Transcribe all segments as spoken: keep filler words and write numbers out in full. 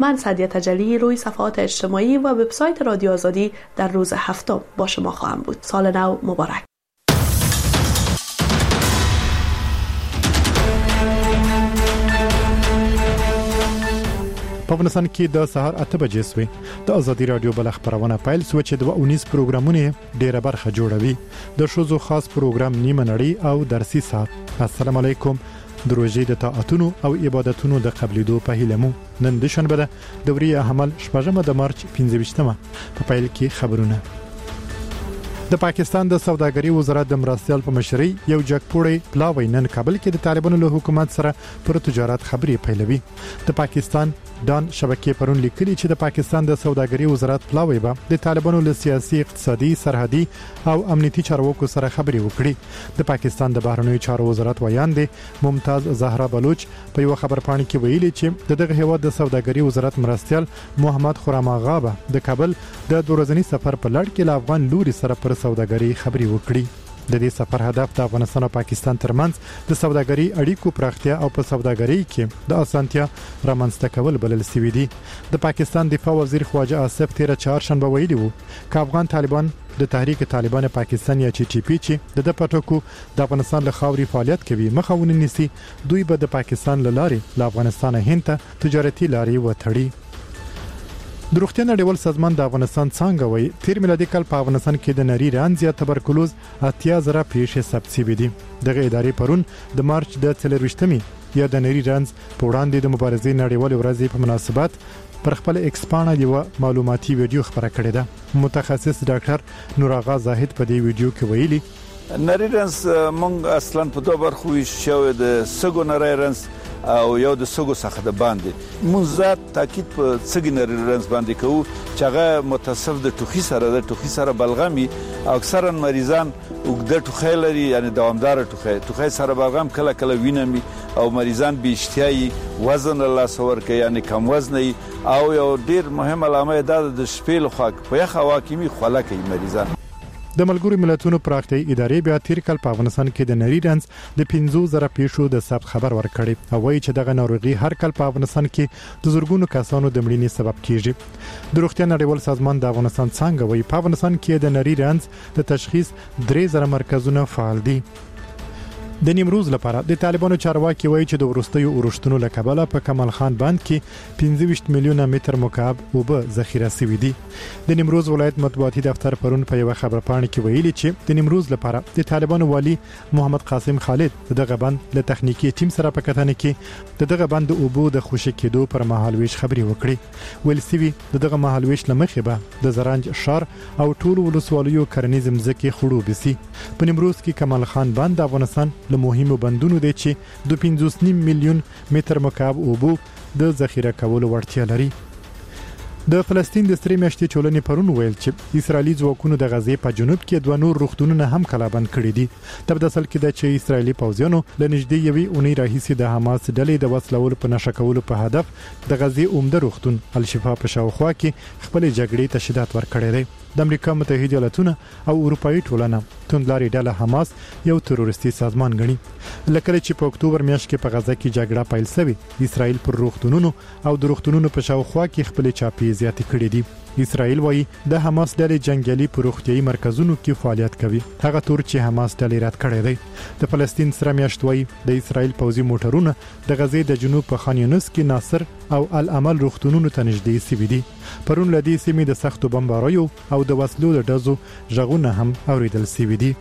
من سعدیه تجلی روی صفحات اجتماعی و وبسایت رادیو آزادی در روز هفتم با شما خواهم بود. سال نو مبارک. په افغانستان کې د سهار اته بجې سوي د ازادي رادیو بل خبرونه پایل سو چې د اونیس پروګرامونه ډیره برخه جوړوي. د شوزو خاص پروګرام نیمه نړۍ او درسي ساعت. السلام علیکم. د روزې د طاعتونو او عبادتونو د قبلېدو په هیله مو نن د شنبه د دوري عمل شپږمه د مارچ پنځه ویشتمه په پیل کې خبرونه. د پاکستان د سوداګرۍ وزارت د مرستيال په مشرۍ یو جګپوړی پلاوی نن کابل کې د طالبانو له حکومت سره پر تجارت خبرې پیلوي. د پاکستان دان شبکې پرون لیکلي چې د پاکستان د سوداګرۍ وزارت پلاوی به د طالبانو له سیاسي، اقتصادي، سرحدي او امنیتي چارواکو سره خبرې وکړي. د پاکستان د بهرنیو چارو وزارت ویاند ممتاز زهرا بلوچ په یو خبرپاڼه کې ویلي چې دغه هیواد د سوداګرۍ وزارت مرستيال محمد خرم آغا به د کابل د دورځنی سفر په لړ کې له افغان لوري سره پر سوداګرۍ خبرې وکړي. د دې سفر هدف د افغانستان او پاکستان ترمنځ د سوداګرۍ اړیکو پراختیا او په سوداګرۍ کې د اسانتیا رامنځته کول بلل شوی دی. د پاکستان دفاع وزیر خواجه آصف تیر چهارشنبه ویلي وو چې افغان طالبان د تحریک طالبان پاکستان یا چې ټي پی چې د پټکو د افغانستان له خاوري فعالیت کوي مخاونه نيسي، دوی به د پاکستان له لارې له افغانستان هند ته تجارتي لارې وټړي. د روغتیا نړیوال سازمان د افغانستان څنګه وایي تیر میلادي کال په افغانستان کې د نری رنځ یا تبرکلوز اتیا زره پیښې ثبت شوې دي. دغه ادارې پرون د مارچ د څلرویشتمې یا د نری رنځ په وړاندې د مبارزې نړیوال ورځې په مناسبت پر خپل ایکس پاڼه یو معلوماتي ویډیو خبره کړې ده. متخصص ډاکټر نوراغا زاهد په دې ویډیو کې ویلي نری رنځ مونږ اصلا په دوه برخو ویشو د سګو نری رنځ او یو د سګو څخه د باندې مونږ ذات تاکید په سګو نری رنځ باندې کوو چې هغه متصف د ټوخي سره د ټوخي سره بلغمي او اکثرا مریضان وګړه ټوخي لري یعنی دوامدار ټوخي ټوخي سره بلغم کله کله وینمي او مریضان به اشتیاي وزن الله سور کوي یعنی کم وزني او یو ډیر مهم علامه ده د شپېل خواک په یخ هوا کې می خوله کوي مریضان. د ملګرو ملتونو پراختیايي ادارې بیا تیر کال په افغانستان کې د نری رنځ د پنځه زره پیښو د ثبت خبر ورکړي او وایي چې دغه ناروغي هر کال په افغانستان کې د زورګونو کسانو د مړینې سبب کیږي. د روغتیا نړیوال سازمان د افغانستان څنګه وایي په افغانستان کې د نری رنځ د تشخیص درې زره مرکزونه فعال دي. د نیمروز لپاره د طالبانو چارواکي وایي چې د ورستیو اورښتونو له کبله په کمال خان بند کې پنځه ویشت میلیونه متر مکعب اوبه ذخیره شوي دي. د نیمروز ولایت مطبوعاتي دفتر پرون په یو خبرپاڼه کې ویلي چې د نیمروز لپاره د طالبانو والی محمد قاسم خالد دغه بند له تخنیکی ټیم سره په کتنه کې دغه بند د اوبو د خوشی کېدو پر مهالويش خبري وکړي. ویل سوي دغه مهالويش لمخې به د زرنج شار او ټول ولسوالیو کرنیز مزکه خړوب سي. په نیمروز کې کمال خان بند د افغانستان له مهمو بندونو دی چې د پنځوس نیم میلیون متر مکعب اوبو د ذخیره کولو وړتیا لري. د فلسطین د ستري میاشتې چولنې پرون ویل چې اسرایلی ځواکونو د غزې په جنوب کې دوه نور روغتونونه هم کلابند کړي دي. د بدسل کې د چې اسرایلی پوځیانو له نږدې یوې اونۍ راهیسې د حماس ډلې د وسلول په نشه کولو په هدف د غزې عمده روغتون الشفا په شاوخوا کې خپل جګړې ته شدت ورکړی دی. د امریکا متحده ایالاتونو او اروپאי ټولنه توندلاري ډله حماس یو تروریستي سازمان ګڼي. لکه چې په اکتوبر میاشت کې په غزه کې جګړه پیل شوه، اسرائیل پر روغتونونو او د روغتونونو په شاوخوا کې خپل چاپی زیاتې کړې دي. اسرائیل وایي د حماس ډلې جنگیالي پر روغتيایي مرکزونو کې فعالیت کوي، هغه تور چې حماس ډلې رد کړې دي. د فلسطین سره میاشت وایي د اسرائیل پوځي موټرونه د غزې د جنوب په خان یونس کې ناصر او العمل روغتونونو ته نږدې سوي دي. پرون لدی سیمې د سختو بمباریو او د وسلو د ډزو ژغونه هم اوریدل سوي دي.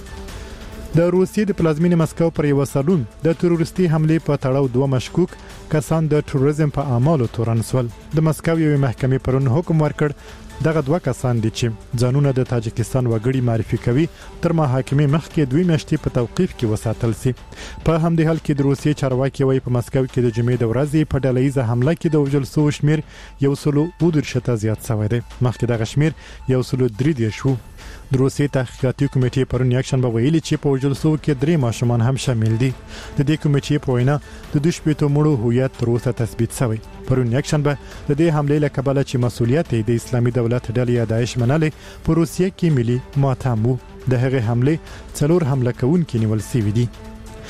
د روسیې د پلازمینې مسکو پر یو سالون د تروریستي حمله په تړاو دوه مشکوک کسان د تروریزم په اعمالو تورن سول. د مسکو یو محکمې پرون حکم ورکړ دغه دوه کسان دي چې ځانونه د تاجکستان وګړي معرفي کوي تر محاکمې مخکې دوی میاشتې په توقیف کې وساتل سي. په همدې حال کې د روسیې چارواکي وایي په مسکو کې د جمعې د ورځې په ډلهیزه حمله کې د وژل شو شمیر یو سلو ودرشته زیات شوی دی. مخکې دغه شمیر یو سلو درې دی شو. د روسیې تحقیقاتي کمیټې پرون یکشنبه ویلي چې په وژل شو کې درې ماشومان هم شامل دي. د دې کمیټې په وینا د دوه شپېتو مړو هویت تر اوسه تثبیت شوی. پرون یکشنبه د دې حملې له کبله چې مسؤلیت د اسلامي دولت ډلې داعش منلې په روسیې کې ملي ماتم وو. د هغې حملې څلور حمله کوونکي نیول شوي دي.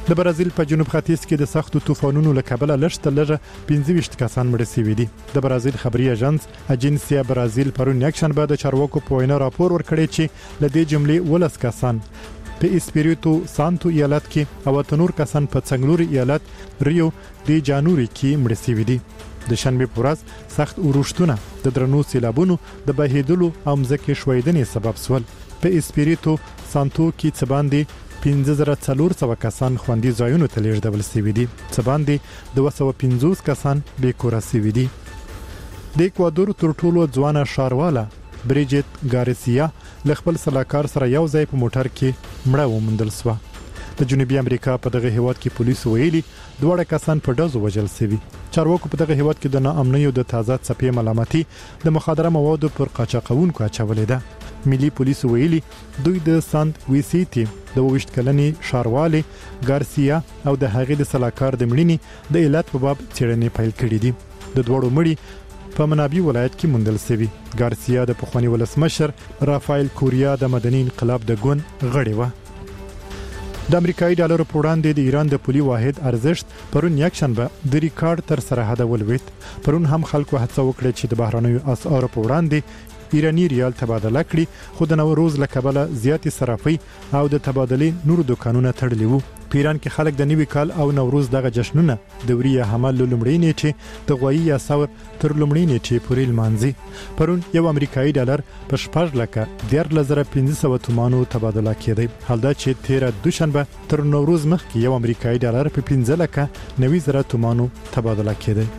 د برازیل په جنوب ختیځ کې د سختو طوفانونو له کبله لږ لږه پنځه ویشت کسان مړه شوي دي. د برازیل خبري اژانس اجنسیا برازیل پرون یکشنبه د چارواکو په وینا راپور ورکړی چې له دې جملې ولس کسان په اسپیریتو سانتو ایالت کې او تنور کسان په څنګلور ایالت ریو دی جانوري کې مړه شوي دي. د شنبه په ورځ سخت اورښتونه د درنو سیلابونو د بهیدلو او مځکې ښویدنې سبب شول. په اسپیریتو سانتو کې څه باندې پنځه زره څلور سوه کسان خوندي ځایونو ته لیږدول شوي دي، څه باندې دوه سوه پنځوس کسان بې کوره شوي دي. د اکوادور تر ټولو ځوانه ښارواله بریجیت ګارسیا له خپل سلاکار سره یو ځای په موټر کې مړه وموندل شوه. د جنوبي امریکا په دغه هیواد کې پولیسو ویلي دوه کسان په ډزو وژل شوي. چارواکو په دغه هیواد کې د ناامنۍ او د تازه څپې ملامتي د مخدره موادو پر قاچاقونکو اچولې ده. ملي پولیسو ویلي دوی د سانت ویسيتي د وشت کلنې ښاروالي ګارسیا او د هغې د سلاکار د مړینې د علت په باب څېړنې پیل کړې دي. د دوړو مړي په منابي ولایت کې موندل شوي. ګارسیا د پخواني ولسمشر رافایل کوریا د مدني انقلاب د ګوند غړی و. د امریکایي ډالر په وړاندې د ایران د پولي واحد ارزښت پرون یکشنبه د ریکارډ تر سرحده ولوېد. پرون هم خلکو هڅه وکړه چې د بهرنیو اسعارو په وړاندې ایرانی ریال تبادله کړي، خو د نوروز له کبله زیاتې صرافي او د تبادلې نور دکانونه تړلي وو. په ایران کې خلک د نوي کال او نوروز دغه جشنونه د وري حمل لومړی نیټه د غوي یا ثور تر لومړی نیټه پورې لمانځي. پرون یو امریکایي ډالر په شپږ لکه دیارلس زره پنځه سوه تومانو تبادله کېده، حال دا چې تیره دوشنبه تر نوروز مخکې یو امریکایي ډالر په پنځه لکه نوي زره تومانو تبادله کېده.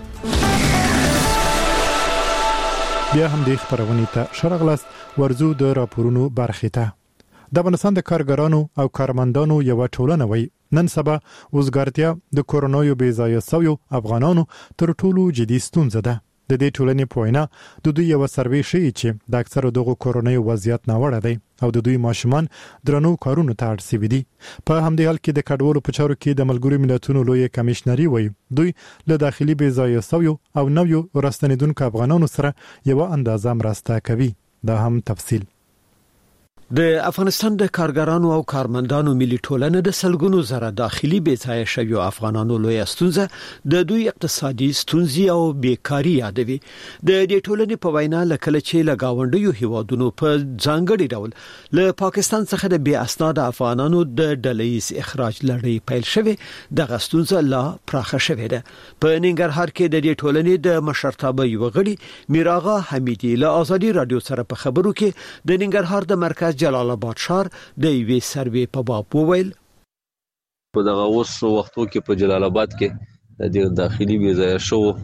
بیا هم د خبرونې ته شرغلاس ورزو د راپورونو برخه ته. د افغانستان د کارګرانو او کارمندانو یو ټولنه وای نن سبا وزګارتیا د کورونا یو بې ځایه سویو افغانانو تر ټولو جدي ستونزه ده. د دې ټولنې په وینا د دوی یو سروې ښیي چې د اکثره دغه کورونا وضعیت ناوړه دی او د دوی ماشومان درنو کارونو ته اړ شوي دي. په همدې حال کې د کډوالو په چارو کې د ملګرو ملتونو لوی کمیشنري وایي دوی له داخلي بې ځایه سویو او نویو راستنیدونکو افغانانو سره یو اندازه مرسته کوي. دا هم تفصیل د افغانستان د کارګرانو او کارمندانو ملي ټولنه د سلګونو زره داخلي بیځایه شویو افغانانو لوی ستونزه د دوی اقتصادي ستونزې او بیکاری یادوي. د دې ټولنې په وینا لکه چې لګاونډیو هیوادونو په ځانګړي ډول له پاکستان څخه د بې اسناد افغانانو د ډلهیز اخراج لړۍ پیل شوه. د غستونزه لا پراخه شوه ده. په ننګرهار کې د دې ټولنې د مشرتابه یو غړي میراغه حمیدی له ازادي رادیو سره په خبرو کې د ننګرهار د مرکز جلال آباد شهر د یوې سروې په باب وویل په دغه اوس وختو کې په جلال آباد کې د داخلي بې ځایه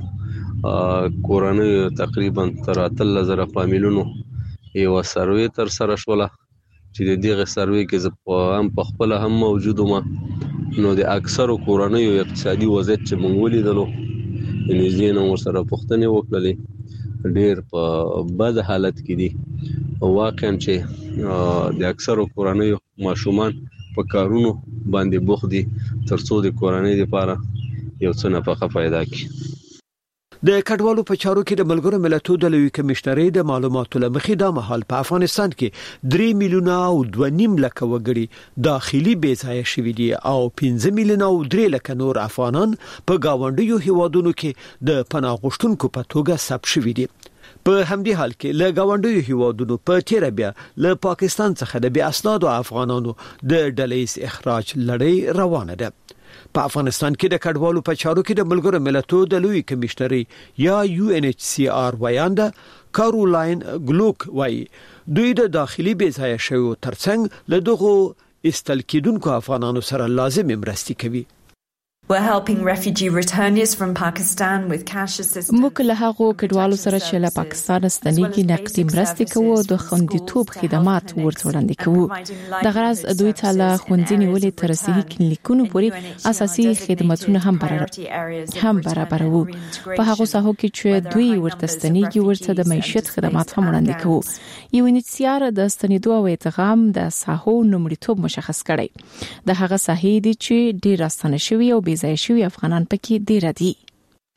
شو کورنۍ تقریبا تر اتلس زره فامیلونو یو سروې تر سره شوله چې د دغه سروې کې زه هم په خپل هم موجود وم. نو د اکثرو کورنۍ اقتصادي وضعیت چې موږ ولیدلو یعنې ځینې ورسره پوښتنې وکړلې ډېر په بد حالت کې دي. واقعا چې د اکثرو کورنیو ماشومان په کارونو باندې بوخت دي ترڅو د کورنۍ لپاره یو څه نفقه پیدا کړي. د کډوالو په چارو کې د ملګرو ملتونو د لوی کمشنرۍ د معلوماتو لمخې د مهال په افغانستان کې درې میلیونه او دوه نیم لک وګړي داخلي بې ځایه شوي دي او پنځه میلیونه او درې لک نور افغانان په گاونډیو هیوادونو کې د پناه غوښتونکو په توګه ثبت شوي دي. په همدې حال کې له گاونډیو هیوادونو په تیر بیا له پاکستان څخه د بې اسنادو افغانانو د ډلهیز اخراج لړۍ روانه ده. په افغانستان کې د کډوالو په چارو کې د ملګرو ملتونو د لوی کمشنرۍ یا یو ان ایچ سی آر ویانده کارولاین ګلوک وایي دوی د داخلي بې ځایه شویو ترڅنګ له دغو استل کېدونکو افغانانو سره لازم مرستې کوي. We're helping refugee returners from Pakistan with cash assistance. موږ له هغو کډوالو سره چې له پاکستان ستنېږي نقدي مرستې کوو د خوندیتوب خدمات ورته وړاندې کوو. د غرض دوی ته له ښوونځي نیولې تر صحي کلینیکونو پورې اساسي خدماتونه هم برابر هم برابروو. په هغو ساحو کې چې دوی ورته ستنېږي ورته د معیشت خدمات هم وړاندې کوو. یو انتسیار د ستنېدو او ادغام د ساحو نومړیتوب مشخص کړي. د هغه ساحې دي چې ډېر راستنه شوي او ځای شوی افغانان پکې ډیر دي.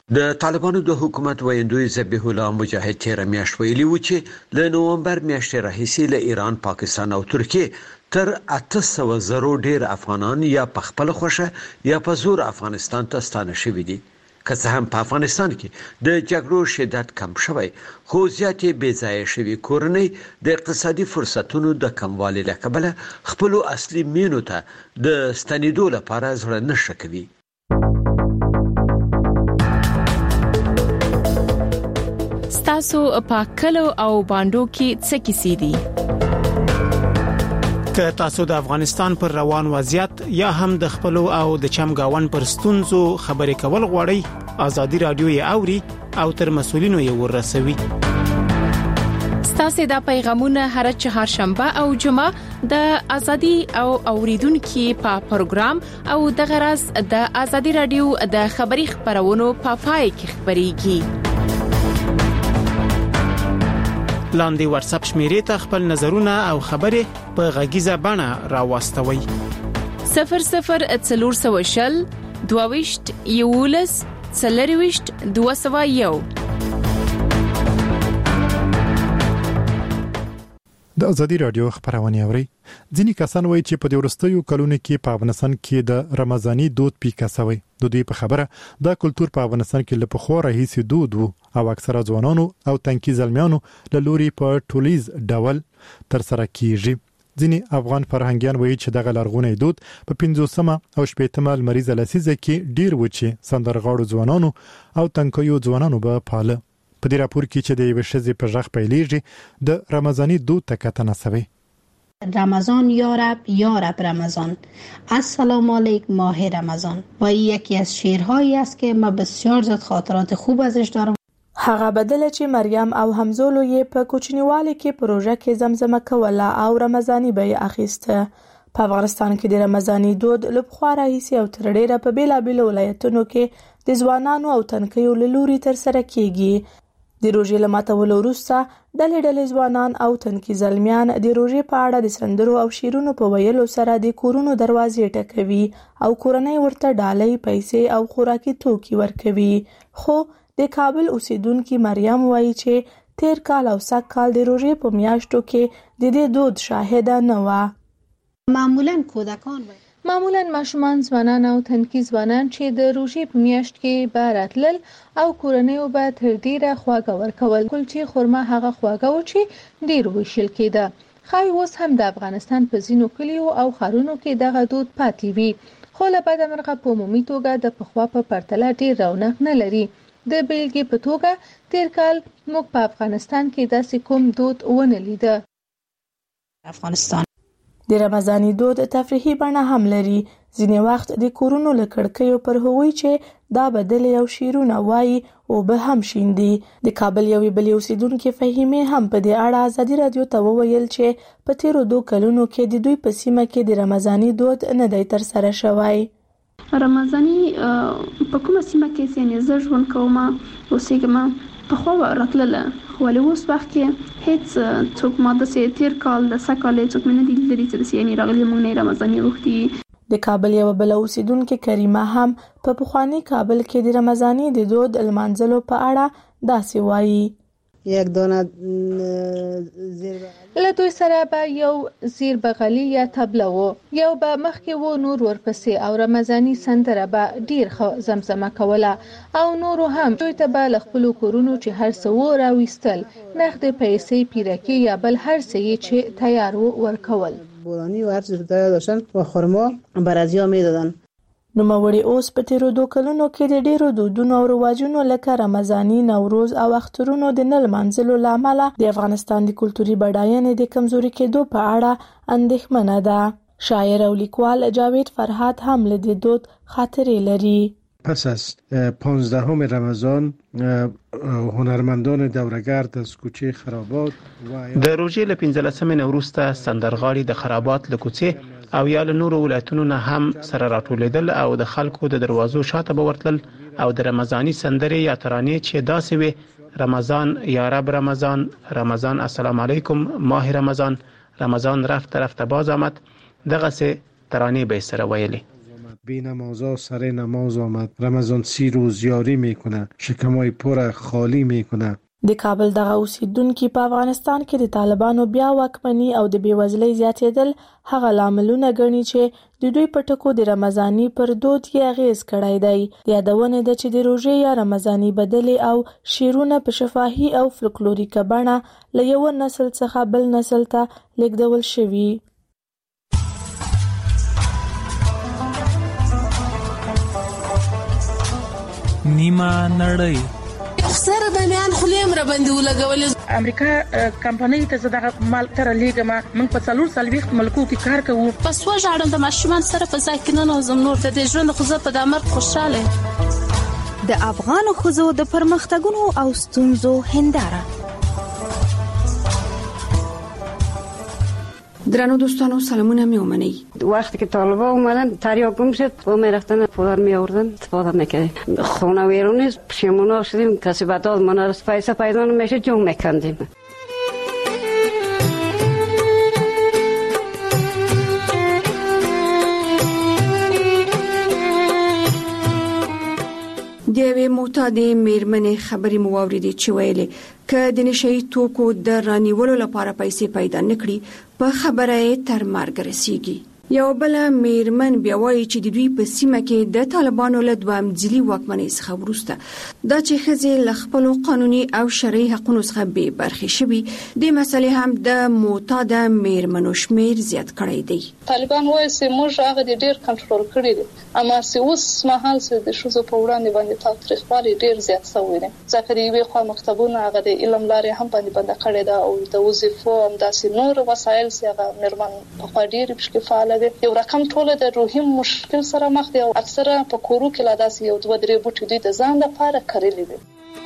د طالبانو د حکومت ویندوی ذبیح الله مجاهد تیر میاشت ویلي و چې له نومبر میاشتې راهیسې له ایران، پاکستان او ترکیه تر اته سوه زرو ډیر افغانان یا په خپل خوښه یا په زور افغانستان ته ستانه شوي دي. که څه هم په افغانستان کې د جګړو شدت کم شوی، خو زیاتې بې ځایه شوي کورنۍ د اقتصادي فرصتونو د کموالي له کبله خپلو اصلي مینو ته د ستنېدو لپاره زړه نه ښه کوي. ستاسو په کلو او باندو کې څه کیسې دي؟ که تاسو د افغانستان پر روان وضعیت یا هم د خپلو او د چمګاون پر ستونزو خبرې کول غواړئ، ازادي رادیو یې اوري او تر مسولینو یې ورسوي. ستاسو د پیغامونه هر چهارشنبه او جمعه د ازادي او اوریدونکو په پروګرام او د غرض د ازادي رادیو د خبري خبرونو په پای کې خبريږي. لاندې واتس اپ شمیرې ته خپل نظرونه او خبرې په غږیزه بڼه راوستوي. صفر صفر څلور سوه شل دوه یولس څلرويشت دوه سوه یو. د ازادي رادیو خبرونه اوري. ځینې کسان وایي چې په دې ورستیو کلونو کې په افغانستان کې د رمضاني دود پیکه شوی. د دوی په خبره دا کلچر په افغانستان کې له پخوا راهیسې دود وو او اکثره ځوانانو او تنکي زلمیانو له لوري په ټولیز ډول تر سره کیږي. ځینې افغان فرهنګيان وایي چې دغه لرغونی دود په پنځوسمه او شپږمه لمریزه لسیزه کې ډیر و چې سندرغاړو ځوانانو او تنکیو ځوانانو به پاله. په دې راپور کې چې د یو شذې په ژغ پیلېږي د رمضاني دود تکتنه سوي. رمضان یا رب یا رب رمضان، السلام علیکم ماه رمضان و یکی از شعرهایی است که ما بسیار زیاد خاطرات خوب ازش دارم. هغه بدله چې مریم او همزولو یې په کوچنیوالي کې پروژه کې زمزمه کوله او رمضاني به یې اخیسته. په افغانستان کې د رمضاني دود له پخوا راهیسې او تر ډیره په بیلابیلو ولایتونو کې د ځوانانو او تنکیو له لوري تر سره کیږي. د روژې له ماتولو وروسته ډلې ډلې ځوانان او تنکي زلمیان د روژې په اړه د سندرو او شعرونو په ویلو سره د کورونو دروازې ټکوي او کورنۍ ورته ډالۍ، پیسې او خوراکي توکي ورکوي. خو د کابل اوسیدونکو مریم وایي چې تیر کال او سږ کال د روژې په میاشتو کې د دې دود شاهده نه و. معمولاً کودکان وایي معمولاً ماشومان، ځوانان او تنکي ځوانان چې د روژې په میاشت کې به راتلل او کورنیو به تر ډیره خواږه ورکول. کلچې خرما هغه خواږه و چې ډیر ویشل کېده. خای اوس هم د افغانستان په ځینو کلیو او ښارونو کې دغه دود پاتې وي، خو له بده مرغه په عمومي توګه د پخوا په پرتله ډیر رونق نه لري. د بیلګې په توګه تیر کال موږ په افغانستان کې داسې کوم دود ونه لیده. افغانستان د رمضاني دود تفریحي بڼه هم لري. ځینې وخت د کورونو له کړکیو پر هغوی چې دا بدل یو شیرونه وایي او به هم شیندي. د کابل یوې بلې اوسیدونکې فهیمې هم په دې اړه ازادي رادیو ته وویل چې په تیرو دوه کلونو کې د دوی په سیمه کې د رمضاني دود نه دی تر سره شوی. رمضاني په کومه سیمه کې چې زه ژوند کوم اوسېږم په خو راتلله، خو ولې اوس وخت کې هیڅ څوک ما د تیر کال د سږ کال څوک مې نه دي لیدلي چې داسې یعنې راغلي موږ نه رمضاني غوښتي. د کابل یوه بله اوسیدونکې کریمه هم په پخواني کابل کې د رمضاني د دود لمانځلو په اړه داسې وایي. یک دانه زیر له دوی سره به یو زیر بغلی یا تبله و، یو به مخکې و نور ورپسې او رمضاني سندره به ډیر ښه زمزمه کوله او نورو هم. دوی ته به له خپلو کورونو چې هر څه و راویستل، نقد پیسې، پیرکي یا بل هر څه چې تیار و ورکول. بورانی و هر چیز تیار داشتن و خرما برازیا میدادن. نوموړي اوس په تیرو دوه کلونو کې د ډیرو دودونو او رواجونو لکه رمضاني، نوروز او اخترونو د نه لمانځلو له امله د افغانستان د کلتوري بډاینې د کمزوري کېدو په اړه اندېښمنه ده. شاعر او لیکوال جاوید فرهاد هم له دې دود خاطرې لري. پس از پانزدهم رمضان هنرمندان دورگرد از کوچه خرابات د روژې له پنځلسمې نه وروسته سندرغاړي د خرابات له کوڅې او یا له نورو ولایتونو نه هم سره راټولېدل او د خلکو د دروازو شاته به ورتلل او د رمضاني سندرې یا ترانې چې داسې وي، رمضان یا رب رمضان، رمضان السلام علیکم ماه رمضان، رمضان رفت رفت باز آمد، دغسې ترانې به یې سره ویلې. بی‌نمازا سر نماز آمد. رمضان سی روز یاری میکنه، شکمای پر خالی میکنه. د کابل دغه اوسیدونکو په افغانستان کې د طالبانو بیا واکمني او د بیوزلۍ زیاتېدل هغه لاملونه ګڼي چې د دوی په ټکو د رمضاني پر دود یې اغیز کړی دی. یادونه ده چې د روژې یا رمضاني بدلې او شیرونه په شفاهي او فلکلوریکه بڼه له یو نسل څخه بل نسل ته لیږدول شوي. نیمه نړۍ سره د میان خلیم را باندې ولګول. امریکا کمپنۍ ته زداغه مال تر لیګما موږ په څلور سلويخت ملکو کې کار کوو. پس وژاړم د ماشومان سره په ساکنانو زم نور ته د ژوند خو په دامر خوشاله. د افغان خوځو د پرمختګونو او ستونزو هنداره. درنو دوستانو سلامونه می اومنی. وقتی که طالبان اومدن تریاک گم شد و می رفتن پدر می آوردن استفاده میکردیم. خونه ویرونی پشیمون شدیم، کسی بداد ما نرس پیسه پیدا نمیشه جنگ میکندیم. د یوې معتادې میرمنې خبرې مو واورېدې چې ویلې که د نشهیي توکو د رانیولو لپاره پیسې پیدا نکړي په خبره یې تر مرګ رسیږي. یو بل میرمن بیا وایي چې د دوی په سیمه کې د طالبانو له دوام ځلي واکمنۍ څخه وروسته دا چې ښځې له خپلو قانوني او شرعي حقونو څخه بې برخې شوي، دې مسلې هم د معتاده میرمنو شمیر زیات کړی دی. طالبان وایي چې موږ هغه د ډېر کنټرول کړی دي، اما چې اوس مهال چې د ښځو په وړاندې باندې تاوتریخوالی ډېر زیات شوی دی. ځکه د یوې خوا مکتبونه هغه د علم لارې هم باندې بنده کړې ده او د وظیفو همداسې نور وسایل چې هغه میرمن پخوا ډېرې پکې فعاله دي. یو رقم ټوله د روحي مشکل سره مخ دي او اکثره په کورو کې لا داسې یو دوه درې بوټي دوی د ځان لپاره کرلي دي.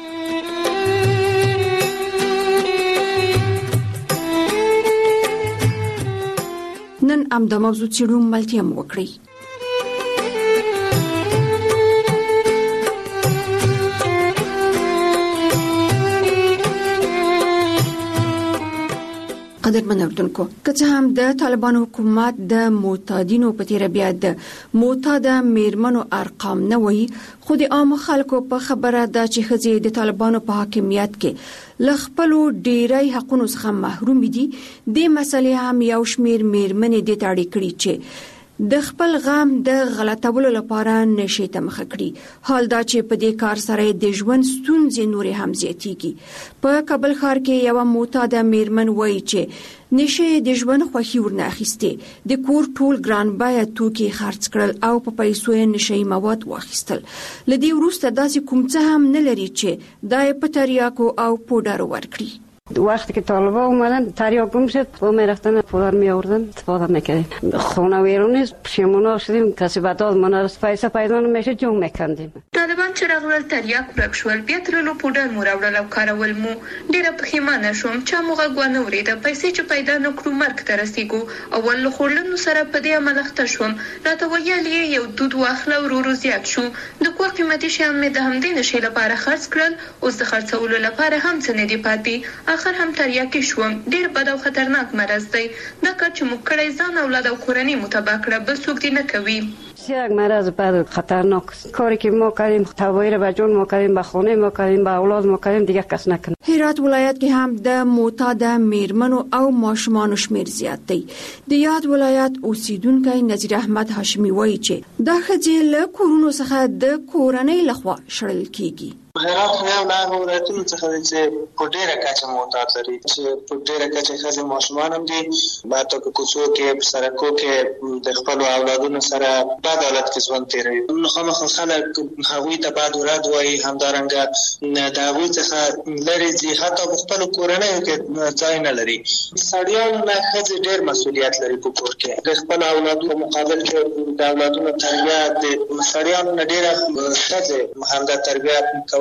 نن همدا موضوع څېړو، ملتیا مو وکړئ. قدرمن اردوونکو، که څه هم د طالبانو حکومت د معتادینو په تیره بیا د معتاده میرمنو ارقام نه وایي، خو د عامو خلکو په خبره ده چې ښځې د طالبانو په حاکمیت کې له خپلو ډیری حقونو څخه محروم دي. دې مسلې هم یو شمیر میرمنې دې ته اړ کړي چې د خپل غم د غلطولو لپاره نشي ته مخه کړي. حال دا چې په دې کار سره د ژوند ستونزې نورې هم زیاتېږي. په کابل ښار کې یو معتاده میرمن وایي چې نشه د ژوند خوښي ورنه اخیستې، د کور ټول ګران بیه توکي خرڅ کړل او په پیسو یې نشهیي مواد واخیستل. له دې وروسته داسې کوم څه هم نه لري چې دا یې په تریاکو او پوډرو ورکړي. وقتی که طالبان اومدن تریاک گم شد و می رفتن پدر می آوردن استفاده میکردیم. خونه ویرونی پشیمون شدیم، کسی بداد ما نرس پیسه پیدا نمیشه جنگ میکندیم. طالبان چې راغلل تریاک ورک شول، بیا ترلو پوډر مو راوړل او کارول مو. ډېره پښیمانه شوم چې موږ غوږ ونه اورېده. پیسې چې پیدا نه کړو مرګ ته رسېږو. اول له خوړلنو سره په دې عمل اخته شوم. راته ویل یې یو دود واخله ورو ورو زیات شو. د کور قیمتي شیان مې د همدې نشې لپاره خرڅ کړل. اوس د خرڅولو لپاره هم څه نه دي پاتې. اخر هم تریاکي شوم. ډېر بد او خطرناک مرض دی. دا کار چې موږ کړی ځان اولاد او کورنۍ مو تباه کړه، بل څوک دې نه کوي. یک مرض بد خطرناک. کاری که ما کردیم تباهی به جون ما کردیم، به خانه ما کردیم، به اولاد ما کردیم، دیگه کس نکنه. هرات ولایت کې هم د معتاده میرمنو او ماشومانو شمیر زیات دی. د یاد ولایت اوسیدونکی نذیر احمد هاشمی وایي چې دا ښځې له کورونو څخه د کورنۍ لخوا شړل کیږي. هرات خو یو له هغو ولایتونو څخه دی چې په ډېره کچه معتاد لري، چې په ډېره کچه ښځې ماشومان هم دي، حتی که کوڅو کې په سړکو کې د خپلو اولادونو سره بد حالت کې ژوند تېروي. نو خامخا خلک هغوی ته بد ورد وایي، همدارنګه د هغوی څخه لرې ځي، حتی په خپلو کورنیو کې ځای نه لري. سړیانو نه ښځې ډېر مسؤلیت لري په کور کې. د خپلو اولادو په مقابل کې د اولادونو تربیه د سړیانو نه ډېره ښځې همدا تربیه کوي.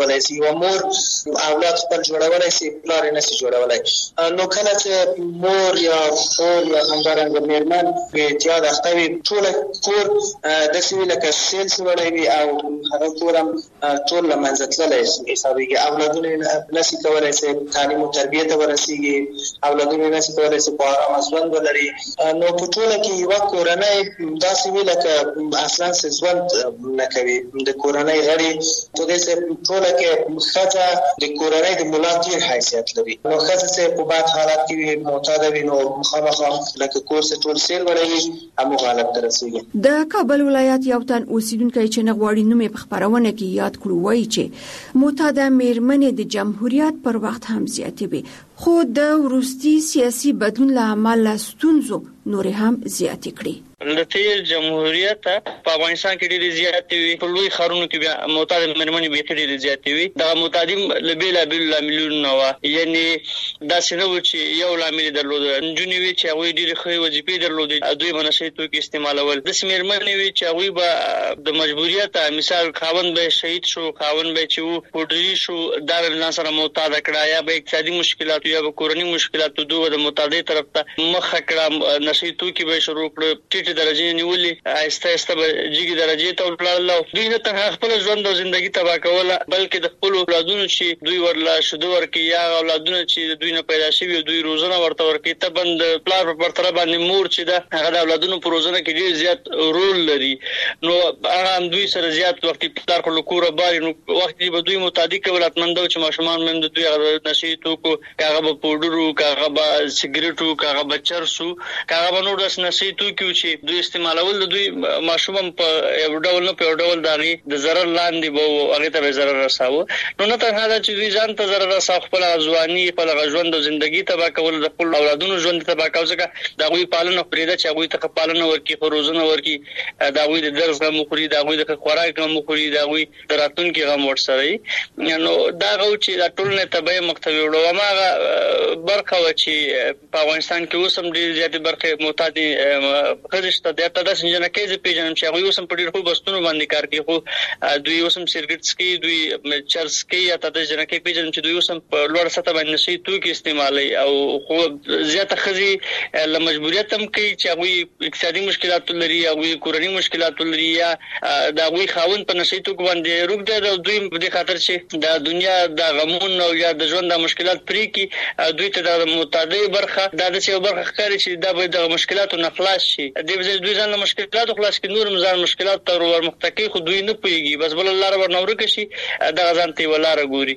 جوړولای شي او مور اولاد خپل جوړولای شي پلار نه شي جوړولای. نو کله چې مور یا خور یا همدارنګه مېرمن به احتیاط اختوي ټول کور د سوي لکه سیل سوړوي او هغه کورم ټول لمنځتللی حسابيږي. اولادونه نشي کولای شي تعلیم او تربیه ته ورسیږي، اولادونه نشي کولای شي په آرام ژوند ولري. نو په ټوله کې یو کورنۍ داسې وی لکه اصلا ژوند نه کوي. د کورنۍ غړي په دې سره ټوله کې ښځه د کورنۍ د ملاتړ حیثیت لري. نو ښځه چې په بعد حالات کې معتاد وي نو مخامخ لکه کورس ټول سیل وړي هم غالب ترسيږي. د کابل ولایت یو تن اوسیدونکو چې نغواړي نومې په خبرونه کې یاد کړو وایي چې معتاده مېرمنې د جمهوریت پر وخت هم زیاتې وي، خو د وروستي سیاسي بدلون له امله ستونزو نورې هم زیاتې کړې. د تیر جمهوریت په افغانستان کې ډېری زیاتې وي، په لوی ښارونو کې بیا معتاد مېرمنې به ډېری زیاتې وي. دا معتادین له بیلابیلو لاملونو و، یعنی داسې نه و چې یو لامل درلود. نجونې وي چې هغوی ډېرې ښې وظیفې درلودې، دوی به نشه یي توکي استعمالول. داسې مېرمنې وي چې هغوی به د مجبوریت مثال خاوند به شهید شو، خاوند به چې و پوډري شو، دا به ځان سره معتاده کړه، یا به اقتصادي مشکلات یا به کورني مشکلات دوی د معتادۍ طرف ته مخه کړه، نشه یي توکي به شروع کړه، ټیټې درجې نیولې، آهسته آهسته به جګې درجې ته ولاړل. دوی نه تنها خپل ژوند او ژوندګي تباه کوله، بلکې د خپل اولادونو چې دوی ورله شوده ورکړي یا اولادونه چې دوی نه پیدا شوي دوی روزنه ورته ورکړي. ته بند پلار په پرتله باندې مور چې ده هغه د اولادونو په روزنه کې ډېر زیات رول لري. نو هغه هم دوی سره زیات وخت پلار خو له کوره باري، نو وخت به دوی متعدي کول اتمنده چې ماشومان هم د دوی هغه نشه یي توکو هغه به پوډرو هغه به سګریټو هغه به چرسو هغه به نور داسې نشه یي توکي چې دوی استعمالول د دوی ماشومان په یو ډول نه په یو ډول داغي د ضرر لاندې به هغه ته ضرر رساوه. نو نه تنها دا چې دوی ځان ته ضرر رساو، خپل ځواني خپل ژوند او ژوندګي تباه کول، د خپل اولادونو ژوند تباه کول، ځکه دا غوي پالنه پرېده چې هغوی ته پالنه ورکړي، خو روزنه ورکړي، دا غوي د درس غم خوري، دا غوي د خوراک غم خوري، دا غوي د راتلونکي غم ورسره وي. نو دا غو چې دا ټول نه تبعه مکتب وړو ما برخه و چې په افغانستان کې اوس هم ډېر زیاتې برخه معتادي خدشته د اته څنګه کې چې پیژنم چې هغه اوس هم په ډېر خو بستونو باندې کار کوي، خو دوی اوس هم سیګریټ سکي، دوی چرس کې یا ته څنګه کې پیژنم چې دوی اوس هم په لوړ سطح باندې نشي توکي استعمالي او خو زیاته خزي له مجبوریت هم کوي چې هغه اقتصادي مشکلات لري، هغه کورني مشکلات لري، یا دا غوي خاون په نشي توکو باندې روک دی. دوی په خاطر چې د دنیا د غمون او یا د ژوند د مشکلات پرې کې دوی ته د معتادي برخه دا د څه برخه ښکاري چې دا به د مشکلاتو نه خلاص شي. د دوی ځان له مشکلاتو خلاص کې نور مزار مشکلات تر ور مختکی خو دوی نه پويږي، بس بل الله رب نور کې شي دا ځان ته ولاره ګوري.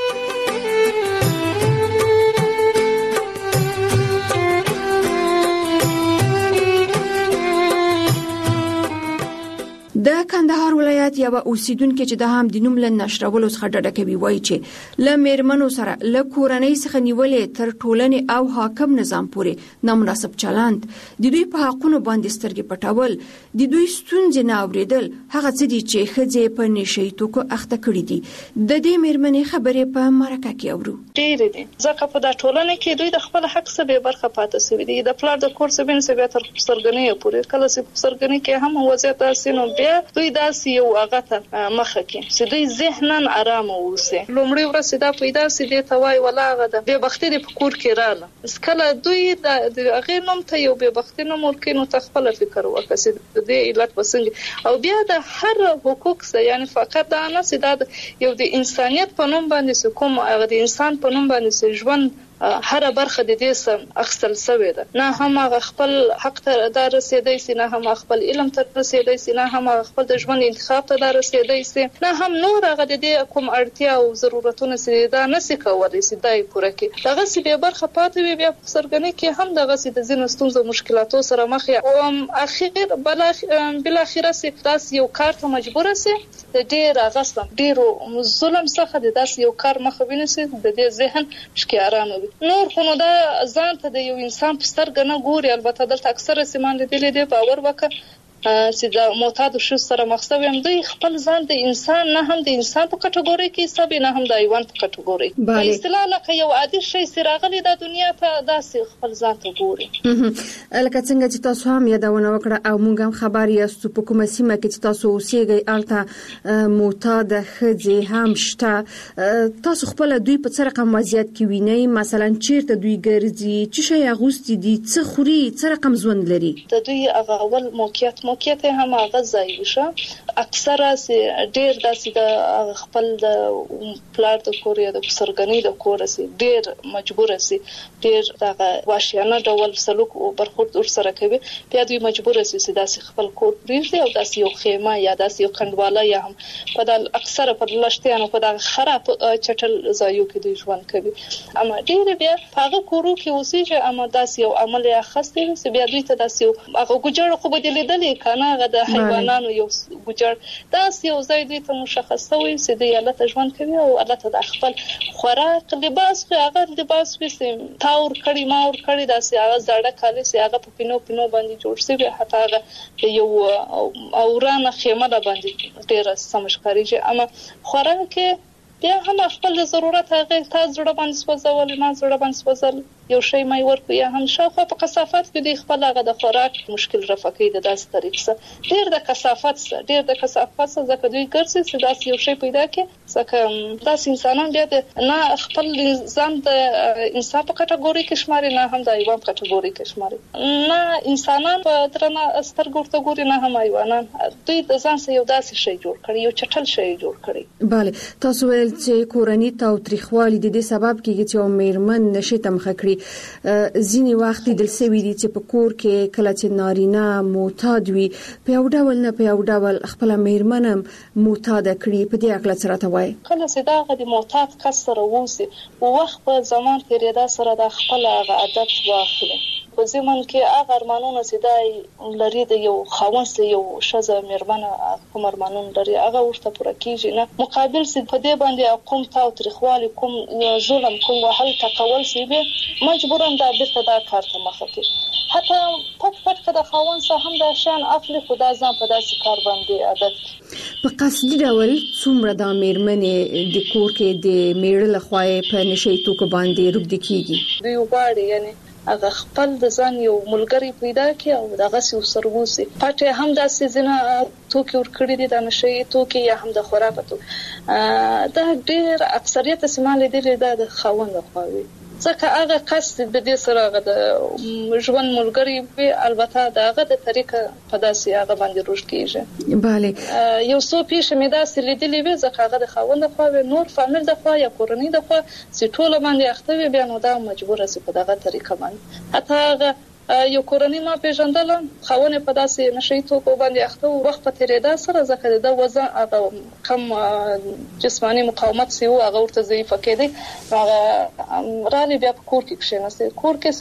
د کندهار ولایت یو اوسیدونکو چې د هم د نوم له نشرولو څخه ډډه کوي وایي چې له میرمنو سره له کورنۍ څخه نیولې تر ټولنې او حاکم نظام پورې نامناسب چلند، د دوی په حقونو باندې سترګې پټول، د دوی ستونزې نه اورېدل هغه څه دي چې ښځې په نشه یي توکو اخته کړي دي. د دې میرمنې خبرې په مرکه کې اورو. ډېرې دي ځکه په دا ټولنه کې دوی د خپل حق څخه به برخه پاتې شوي دي. د پلار د کور څخه به تر سرګنې پورې کله چې سرګنې کې هم وضعیت اسینو بیا دوی داسې یو هغه ته مخه کې چې دوی ذهناً آرام اوسه. لومړی ورځ دا پیدا سي د توای ولاغه د به بختي د فکر کې رااله کله دوی د هغه نوم ته یو به بختي نوم ورکینو تخپل فکر وکړي د دې علت وسنګ او بیا د هر حقوق سره یعنی فقط دا نه سي دا یو د انسانيت په نوم باندې کوم هغه د انسان په نوم باندې ژوند هر برخه د دې سم اخستل سوی ده، نه هم خپل حق ته دار رسیدای سي، نه هم خپل علم ته رسیدای سي، نه هم خپل د ژوند انتخاب ته دار رسیدای سي، نه هم نور هغه د دې کوم اړتیا او ضرورتونه سي دا نسي کولای سي دای پوره کی. دغه سي به برخه پاتې وي بیا سرګنې کې هم دغه سي د ځینو ستونزو مشکلاتو سره مخ او اخیر بل بل اخیره سي داس یو کار ته مجبور سي د ډیر غصب ډیرو ظلم څخه د داس یو کار مخ ویني سي د دې ذهن شکي آرام وي. نور خو نو دا ځان ته د یو انسان په سترګه نه ګوري. البته دلته اکثره سیمان لیدلې دي باور وکړه چې د معتاد شو سره مخسوي هم دوی خپل ځان د انسان نه هم د انسان په کټګوري کې حساب نه هم د حیوان په کټګوري په اصطلاح لکه یو عادي شی سراغلی د دنیا ته داسې خپل ځان ته ګوري. لکه څنګه چې تاسو هم یادونه وکړه او موږ هم خبر یاستو په کومه سیمه کې چې تاسو اوسېږئ الته معتاد ښځې هم شته، تاسو خپل دوی په څه رقم وضعیت کې وینئ؟ مثلا چیرته دوی ګرځي، څه شی اغوستي دي، څه خوري، څه رقم ژوند لري؟ د دوی هغه اول موقعیت موقعیت هم هغه ځای وشه اکثره سي ډیر داسې د خپل د پلار د کور یا د سرګنی د کور سي ډیر مجبور سي ډیر دغه واشیانه ډول سلوک او برخورد ور سره کوي، بیا دوی مجبور سي چې داسې خپل کور پریږدي او داسې یو خیمه یا داسې یو کندواله یا هم په د اکثره په لشتيانو په د خراب چټل ځایو کې دوی ژوند کوي. اما ډیر بیا هغه کورو کې اوسېږي اما داسې یو عمل یا خاصه سي بیا دوی ته داسې هغه ګجړ خو به لیدلې کنه هغه د حیوانانو یو ګجړ داسې یو ځای دوی ته مشخص شوی چې د الله ته ژوند کوي او الله ته د خپل خوراک لباس هغه لباس وسې تاور کړي ماور کړي داسې هغه زړه کالي سي هغه په پینو پینو باندې جوړ شوی حتی هغه یو اورانه خیمه ده باندې ډیره سمشکاري چې اما خوراک بیا هم خپل ضرورت هغه تاسو زړه باندې سوځول نه زړه باندې سوځول یو شی مې ورکو یا هم شاوخوا په کثافت کې د خپل هغه د خوراک مشکل رفع کوي د داس طریق سره ډیر د کثافت سره ډیر د کثافت سره ځکه دوی ګرځي چې داس یو شی پیدا کړي ځکه داس انسانان بیا د نه خپل ځان د انسان په کټګوري کې شماري نه هم د حیوان په کټګوري کې شماري نه انسانان په درنه سترګو ته ګوري نه هم حیوانان دوی د ځان سره یو داسې شی جوړ کړي یو چټل شی جوړ کړي. bale تاسو ویل چې کورنۍ تاوتریخوالي د دې سبب کېږي چې میرمن نشي تمخه کړي ځینی وخت د سوي دي چې په کور کې کله چې نارینه معتاد وي په یو ډول نه په یو ډول خپل میرمنم معتاد کړي په دې اړه څه راته وایي؟ کله چې دا د معتاد کس سره ووسی او وخت په زمان کې ردا سره د خپل عادت واخلي په زمون کې هغه ارمانونه چې دای لري د یو خاوند سره یو شزه میرمنه کوم ارمانونه لري هغه ورته پوره کیږي نه مقابل چې په دې باندې کوم تاوتریخوالي کوم ظلم کوم وهل تکول سی به مجبورم دا بیرته دا کار ته مخه کوي حتی پټ پټ کده خاوند سره هم دا شان اخلي خدا ځان په داسې کار باندې عادت په قصدي ډول څومره د میرمنې د کور کې د میړه لخوا په نشي توکو باندې روږدي کیږي دوی وغواړي یعنی هغه خپل د ځان یو ملګری پیدا کړي او دغه سي سروسي پټه هم د سيزنه توکي ور کړی دي د نشي توکي یا هم د خوراک تو دا ډېر اکثریت سیمال دي د خاوند خووي ځکه هغه کس د دې سره د ژوند ملګری وي البته داغه د طریقه په داسې هغه باندې روش کیږي. bale یو څو پیښه مې داسې لیدلې وي ځکه هغه د خاوند خو نور فامیل د خو یا کورنۍ د خو چې ټول باندې اخته وي بیا نو دا مجبور سي په دغه طریقه باندې حتی هغه یو کورنۍ ما پیژندل خاونه په داسې نشي توکو باندې اخته وخت په تیریدا سره ځکه د وزن هغه کم جسمانی مقاومت سی او هغه ورته ضعیف کېدی هغه رالي بیا په کور کې کښیناسته کور کې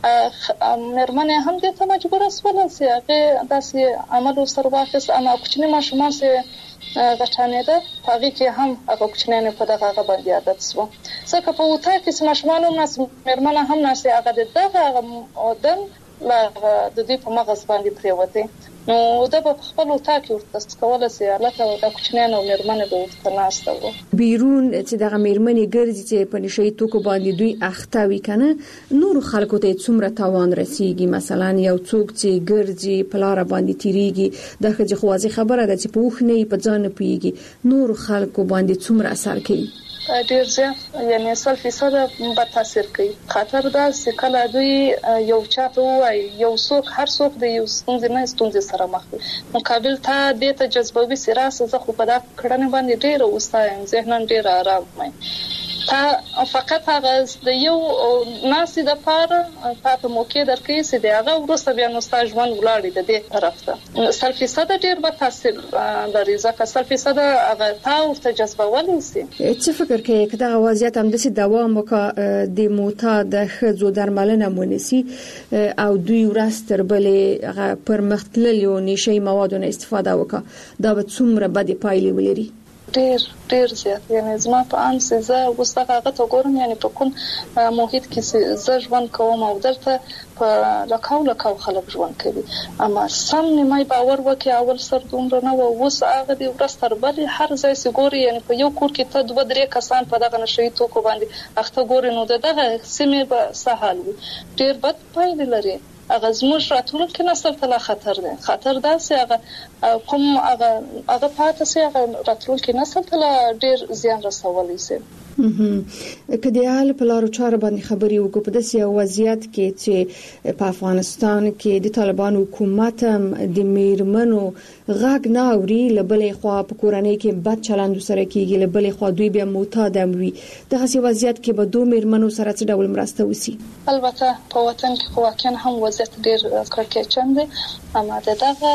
سه مرمنه هم د ته مجبور اسوله سي هغه داسې عمل سره واخص انا کوچنی ماشومان سه غټانه ده هغه کې هم هغه کوچنی په دغه باندې عادت سو ځکه په وتا کې ماشومان هم ناس مرمنه هم ناس هغه دغه اودن لا د دې په مغز باندې پریوته نو دا په خپل وتا کې ورته کوله سي البته د کوچنی نو مرمنه به ورته ناشته وو بیرون چې دغه مرمنه ګرځي چې په نشي توکو باندې دوی اخته وي کنه نور خلکو ته څومره تاوان رسیږي مثلا یو څوک چې ګرځي په لار باندې تیریږي دغه خو واځي خبره ده چې په وخت نه په ځان پیږي نور خلکو باندې څومره اثر کوي ډیر زیات یعنی سل فیصد به تاثیر کوي خاطر دا چې کله دوی یو چاته وای یو څوک هر څوک د یو ستونزې نه ستونزې سره مخ دي مقابل ته د تجربوي سراسه زه خو په دا کړنه باندې ډیر اوسایم ذهنن ډیر آرام مې تا فقط هغه د یو ناسي د پاره په موقع درکې سي دغه ورسته بیا نو ستاسو ژوند ولاړی د دې طرف ته سل فیصد ډیر به تاثیر لري ځکه سل فیصد هغه تا ورته جذبولې سي څه فکر کوي چې دا وضعیت هم د سي دوام وکړي د معتاد خزو درملنه مونسي او دوی ورستر بلې هغه پر مختللو نشي موادونو استفاده وکړه دا به څومره بد پایلې ولري ډیر ډیر زیات. یعنی زما په ان سه زه وسته هغه ته ګورم، یعنی په کوم محیط کې زه ژوند کوم او درته په لکاو لکاو خلک ژوند کوي. اما سم نیمه باور وکي اول سر دومره نه و، اوس هغه دی ورستر بلې هر ځای سي ګوري. یعنی په یو کور کې ته دوه درې کسان په دغه نشي توکو باندې اخته ګوري، نو دغه سیمه به سهال وي. ډیر بد پایلې لري. هغه زموږ راتلونکي نسل ته لا خطر دی. خطر داسې هغه کوم هغه هغه پاتې سي هغه راتلونکي نسل ته لا ډیر زیان رسولای شي. کدی حال په لارو چارو باندې خبري وکړو په داسې وضعیت کې چې په افغانستان کې د طالبان حکومت د میرمنو غږ نه اوري، لبلې خوا په کورنۍ کې بد چلند سره کیږي، لبلې خوا دوی بیا معتاد وي. دغه سی وضعیت کې به دوه میرمنو سره څه ډول مرسته وسی؟ البته په وطن کې واقعا هم وضعیت ډیر کړکېچن دی. اما دغه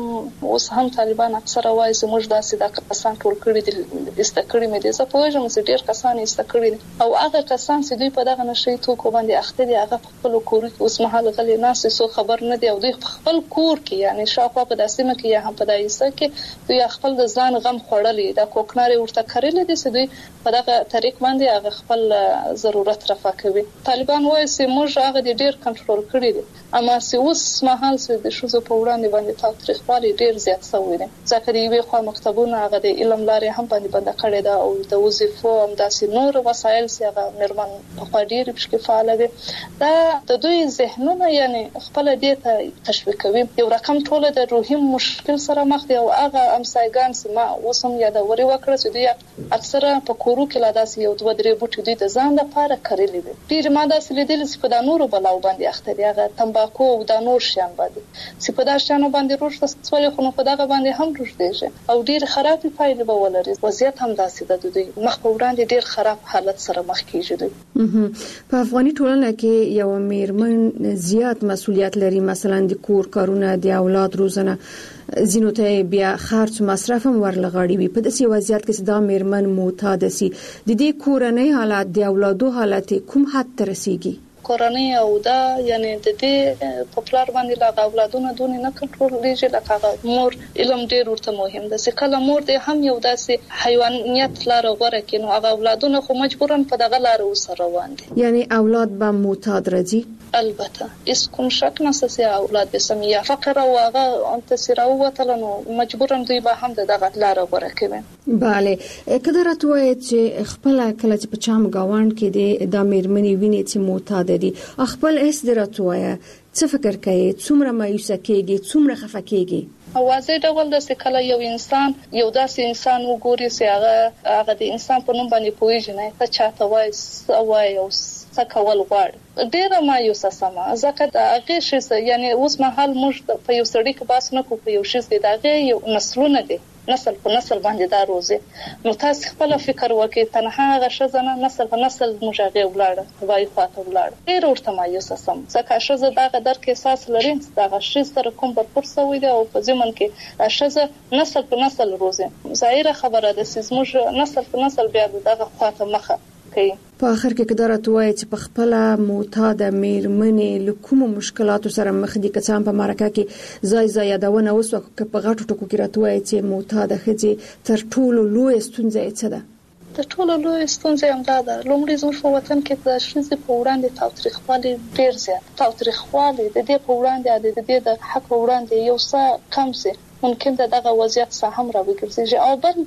اوس هم طالبان اکثره وایي زموږ داسې د کسان ټول کړي دي، استکړي مې دي. زه په وژم چې ډیر کسان استکړي او هغه کسان چې دوی په دغه نشي توکو باندې اخته دي هغه په خپل کور کې اوس مهال غلي ناس سو خبر نه دی او دوی خپل کور کې یعنی شاوخوا په داسمه کې یا هم په دایسه کې دوی خپل د ځان غم خوړلې دا کوکناري ورته کړل دي چې دوی په دغه طریق باندې هغه خپل ضرورت رفع کوي. طالبان وایي چې موږ هغه ډیر کنټرول کړی دي، اما چې اوس مهال چې د شوزو په وړاندې باندې تاریخوالي ډیر زیات شوی دی. ځکه دی وی خو مکتبونه هغه د علم لارې هم باندې بند کړی دا او د وظیفو هم داسې نور وسایل چې هغه مرمن په ډیر بشکې فعال دي. دا د دوی ذهنونه یعنی خپل دې ته تشویقوي. یو رقم ټول د روحي مشکل سره مخ دي او هغه امسایګان چې ما اوسم یادوري وکړه چې دوی اکثره په کورو کې لا داسې یو دوه درې بوټي دوی د ځان لپاره کړلې دي. ډیر ما داسې لیدل چې په دانورو بلاو باندې اخته دي، هغه تمباکو او د نور شیان باندې چې په دا شانو باندې روش تسولې خو په دغه باندې هم روش دیږي او ډیر خراب پایلې به ولري. وضعیت هم داسې د دوی مخ په وړاندې ډیر خراب حالت سره مخ کیږي. په افغاني ټولنه کې یو میرمن زیات مسؤلیت لري، مثلا د کور کارونه، د اولاد روزنه، زینو ته بیا خرج مصرف هم ورلغړی وي. په داسې وضعیت کې چې دا میرمن معتاد سي، د دې کورنۍ حالت، د اولادو حالت کوم حد ته رسیږي؟ کورنۍ او دا یعنی د دې پپلار باندې لا اولادونه دونه نه کنټرولېږي. لکه مور علم ډیر ورته مهم ده. چې کله مور دې هم یو داسې حیوانیت لار غوړه کینو هغه اولادونه خو مجبورن په دغه لار وسره روان دي. یعنی اولاد به معتاد راځي. البته اس کوم شک نشته چې اولاد به سمیا فقر او هغه انت سراو وتلنو مجبورن دوی به هم دغه لار غوړه کوي. bale کله راتوي چې خپل کله چې په چام گاوند کې د میرمنې ویني چې معتاد دي خپل اس دراتوي څه فکر کوي، څومره مایوسه کېږي، څومره خفه کېږي؟ اوازې ډول د سکله یو انسان یو داسې انسان وګوري چې هغه هغه د انسان په نوم باندې پوهیږي نه ته چاته وای سوای او سکول غواړي ډیره مایوسه سما. ځکه د هغه شي یعنی اوس مهال موږ په یو سړی کې باس نه کوو، په یو شي د هغه یو نسلونه دي، نسل په نسل باندې دا روزي. نو تاسو خپل فکر وکړئ تنها هغه شزنه نسل په نسل مجاغه ولاړه وای خاطر ولاړه ډیر ورته مایوسه سم. ځکه شزه دغه درک احساس لري دغه شي سره کوم برپور سوی دی او په ځمن کې شزه نسل په نسل روزي. ظاهره خبره ده چې موږ نسل په نسل بیا دغه خاطر مخه کوي. په اخر کې کدار توای چې په خپل معتاد میرمنې لکوم مشکلاتو سره مخ دي، که څنګه په مرکه کې زای زای یادونه وسو که په غټو ټکو کې راتوای چې معتاد خځې تر ټولو لوی ستونزه څه ده؟ د ټولو لوی ستونزه هم دا ده لومړی زموږ په وطن کې د ښځې په وړاندې تاوتریخوالي ډیر زیات تاوتریخوالي د دې په وړاندې د دې د حق وړاندې یو څه کم سي ممکن دا دغه وضعیت سه هم راوګرځي او بل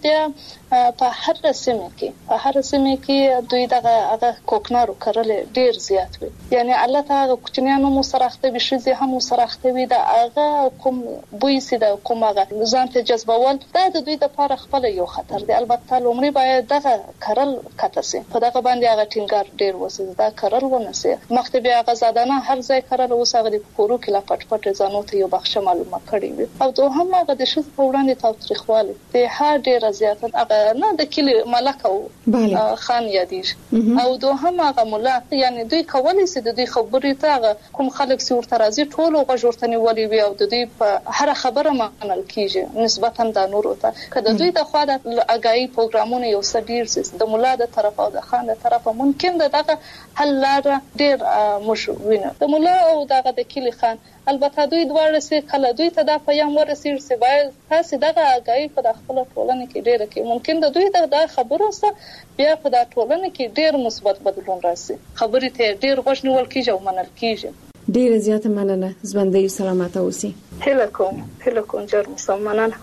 د په هر سیمه کې په هر سیمه کې دوی دغه هغه کوکنارو کړل ډیر زیات وي. یعنی الله تعالی کوچنیانو مو سره وي شي هم سره وي دا هغه کوم بوی سي دا کوم هغه ځان ته جذبول دا د دوی لپاره خپل یو خطر دی. البته لومړی باید دغه کړل کته سي په دغه باندې هغه ټینګار ډیر وسي دا کړل ونسي مختبي هغه زادانه هر ځای کړل اوس هغه د کورو کې لا پټ پټ ځانو ته یو بخښه معلومه کړی وي او دوه هم هغه د شذ په وړاندې تاوتریخوالی د هر ډیر زیات هغه نه د کلی ملک او خان یادیږي او دوه هم هغه مولا یعنی دوی کولی سي د دوی خبرې ته کوم خلک سي ورته راځي ټول غوښتنې ولي وي او د دوی په هر خبره منل کیږي نسبتا د نورو ته کله دوی د خوا د اګای پروګرامونه یو سډیر سي د مولا د طرف او د خان د طرف ممکن دغه حل لاره ډیر مشوینه د مولا او دغه د کلی خان البته دوی دواړه سي کله دوی ته دا پیغام ورسیږي چې باید تاسو دغه آگاهی په خپل ټولنه کې ډیره کې ممکن د دوی د خبرو سره بیا په د ټولنه کې ډیر مثبت بدلون راسي خبرې ته ډیر غوښ نیول کیږي او منل کیږي. ډیره زیاته مننه. ژوندۍ سلامت اوسئ. هله کوم هله کوم جوړ مسلمانانه.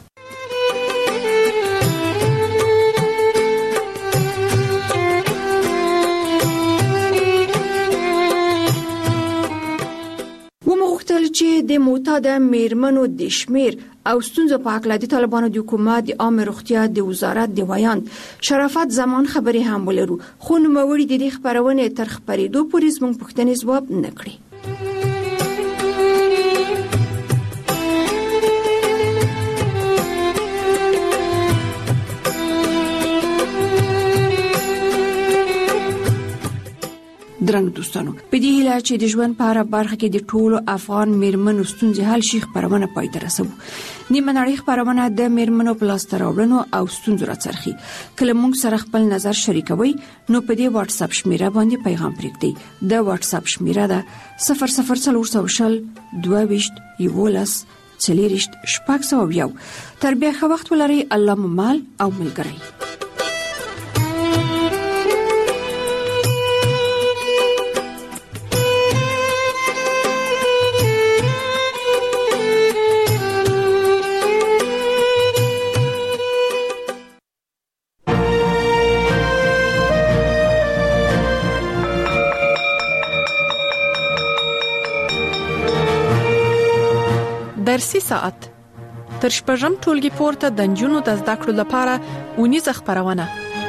چې د معتاد میرمنو د شمیر او ستونزو په اړه د طالبانو د حکومت د عامه روغتیا د وزارت د ویاند شرافت زمان خبرې هم ولرو خو نوموړي د دې خبرونه تر خبرېدو پورې زموږ پوښتنې ځواب نه کړي. درنګ دوستانو په دې هیله چې د ژوند په اړه برخه کې د ټولو افغان میرمنو ستونزې حل شي خبرونه پای ته رسوو. نیمه نړۍ خبرونه د میرمنو په لاس ته راوړنو او ستونزو راڅرخي. کله موږ سره خپل نظر شریکوي نو په دې واتس اپ شمیره باندې پیغام پرېږدئ. د واتس اپ شمیره ده صفر صفر څلور شل دوه ویشت یولس څلېرویشت شپږ سوه یو. تر بیا ښه وخت ولرئ. الله مو مال او ملګری. درسي ساعت تر شپږم ټولګي پورته د نجونو د زده کړو لپاره اونیزه خبرونه.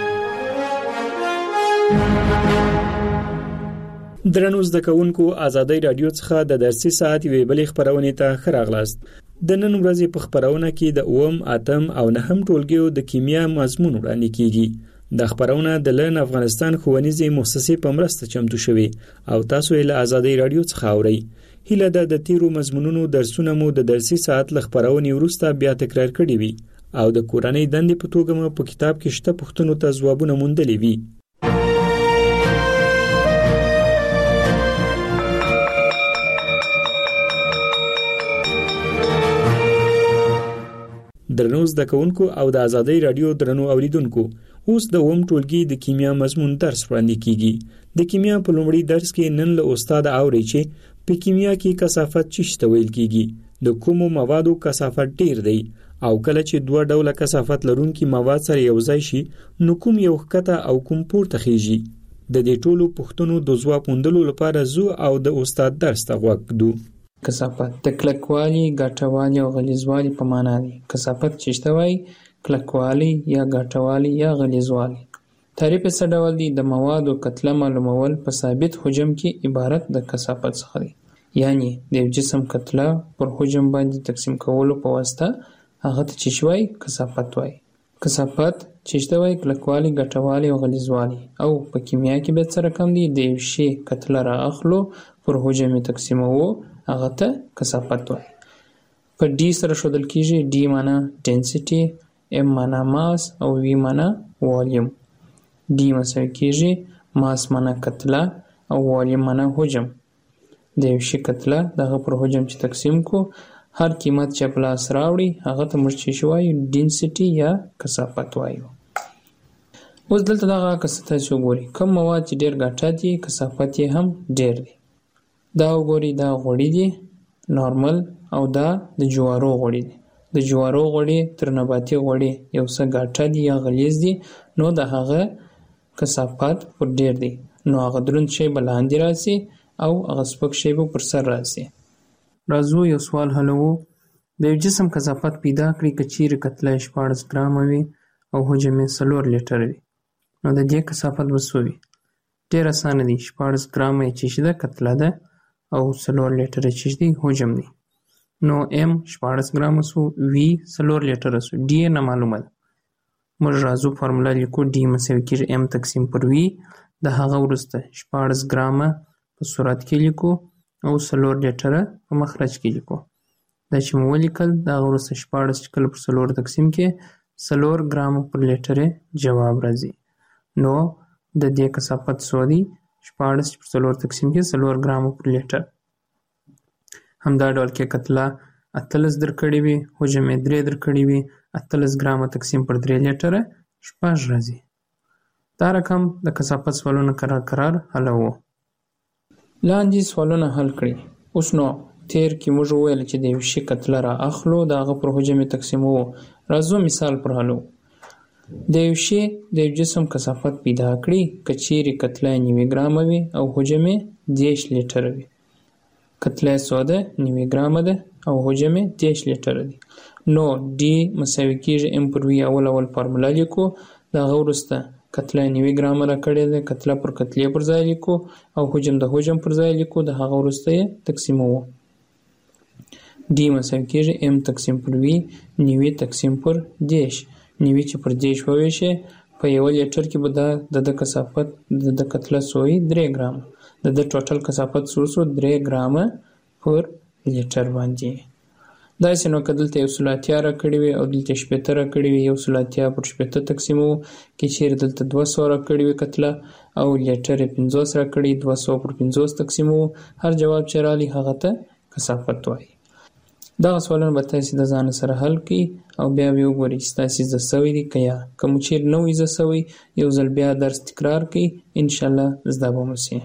درنو زده کوونکو ازادي رادیو څخه د درسي ساعت وی بل خبرونه ته خراغلاست. د نن ورځې په خبرونه کې د اوم اتم او نهم ټولګیو د کیمیا مضمون وړاندې کیږي. د خبرونه د لن افغانستان ښوونیزې مؤسسې په مرسته چمتو شوی او تاسو یې له ازادي رادیو څخه اورئ. هیله ده د تیرو مضمونونو درسونه مو د درسي ساعت له خبرونې وروسته بیا تکرار کړي وي او د کورنۍ دندې په توګه مو په کتاب کې شته پوښتنو ته ځوابونه موندلي وي. درنو زده کوونکو او د ازادي رادیو درنو اوریدونکو اوس د اوم ټولګي د کیمیا مضمون درس وړاندې کیږي. د کیمیا په لومړي درس کې نن له استاد اوري چې په کیمیا کې کثافت چشته ویل کیږي. د کومو موادو کثافت ډیر دی او کله چې دوه ډوله کثافت لرونکي مواد سره یو ځای شي نو کوم یو ښکته او کوم پورته خيږي. د دې ټولو پوښتنو د ځواب موندلو لپاره زو او د استاد درس ته غوږ ږدو. کثافت د کلکوالي، ګټوالي او غلیظوالي په معنا دی. کثافت چشته وایي کلکوالي یا ګټوالي یا غلیظوالي. تعریف یې څه ډول دی؟ د موادو کتله معلومول په ثابت حجم کې عبارت د کثافت څخه دی. یعنی د یو جسم کتله پر حجم باندې تقسیم کولو په واسطه هغه ته چې شوی کثافت وایي. کثافت چشته وایي کلکوالي، ګټوالي او غلیظوالي. او په کیمیا کې به څه رقم دی؟ د یو شی کتله را اخلو پر حجم تقسیموو هغه ته کثافت وایي. په ډي سره ښودل کیږي. ډي معنا ډینسټي، ام معنا ماس او وی معنا والیوم. ډي مساوي کیږي ماس معنا کتله او والیوم معنا حجم. د یو شي کتله دغه پر حجم چې تقسیم کو هر قیمت چې په لاس راوړي هغه ته موږ چې شوی ډینسټي یا کثافت وایو. اوس دلته دغه کثافت چې وګورئ کوم مواد چې ډیر ګټه دي کثافت یې هم ډیر دی. دا وګورئ دا غوړي دي نارمل او دا د جوارو غوړي دي. د جوارو غوړي تر نباتي غوړي یو څه ګټه دي یا غلیظ دي نو د هغه کثافت پر ډیر دی. نو هغه دروند شی بلاندې راسي او هغه سپک شی به پر سر راسي. راځو یو سوال حلو. د یو جسم کثافت پیدا کړئ که چیرې کتله شپاړس ګرامه وي او حجم یې څلور لیټره وي نو د دې کثافت به څو وي؟ ډېر اسانه دی. شپاړس ګرامه یې چې ده کتله ده او څلور لیټره چې دی حجم دی. نو ام شپاړس ګرامه سو، وی څلور لیټره سو، ډي یې نه معلومه ده. موږ راځو فارموله لیکو. ډي مساوي کېږي ام تقسیم پر وی. د هغه وروسته شپاړس ګرامه په صورت کې لیکو او څلور لیټره په مخرج کې لیکو. دا چې مو ولیکل د هغه وروسته شپاړس چې کله پر څلور تقسیم کې څلور ګرامه پر لیټره جواب راځي. نو د دې کثافت څو دی؟ شپاړس چې پر څلور تقسیم کې څلور ګرامه پر لیټر. همدا ډول کې کتله اتلس درکړې وي، حجم یې درې درکړې وي، اتلس ګرامه تقسیم پر درې لیټره شپږ راځي. دا رقم د کثافت سوالونه قرار قرار حلوو. لاندې سوالونه حل کړئ. اوس نو تیر کې موږ وویل چې د یو شي کتله را اخلو، د هغه پر حجم یې تقسیموو. راځو مثال پر حلو. د یو شي د یو جسم کثافت پیدا کړئ که چیرې کتله نوي ګرامه وي او حجم یې دېرش لیټره وي. کتله سوده نوي ګرامه ده او حجم یې دېرش لیټره دی. نو ډي مساوي کېږي ام پر وي. اول اول فارموله لیکو، د هغه وروسته کتله نوي ګرامه را کړې ده، کتله پر کتلې پر ځای لیکو او حجم د حجم پر ځای لیکو، د هغه وروسته یې تقسیموو. ډي مساوي کېږي ام تقسیم پر وي نوي تقسیم پر دېرش. نوي چې پر دېرش وویشې په یو لیټر کې به د د کثافت د د کتله سوی درې ګرامه، د د ټوټل کثافت سو سو درې ګرامه پر لیټر باندې. داسې نو که دلته یو سل اتیا را کړې وي او دلته شپېته را کړې وي، یو سل اتیا پر شپېته تقسیموو. که چیرې دلته دوه سوه را کړې وي کتله او لیټر یې پنځوس را کړي، دوه سوه پر پنځوس تقسیموو. هر جواب چې راغلی هغه ته کثافت وایي. دغه سوالونه به تاسې د ځان سره حل کړئ او بیا به وګورئ چې تاسې زده سوي دي که یا. که مو چیرې نه وي زده سوي، یو ځل بیا درس تکرار کړئ، انشاءالله زده به مو سي.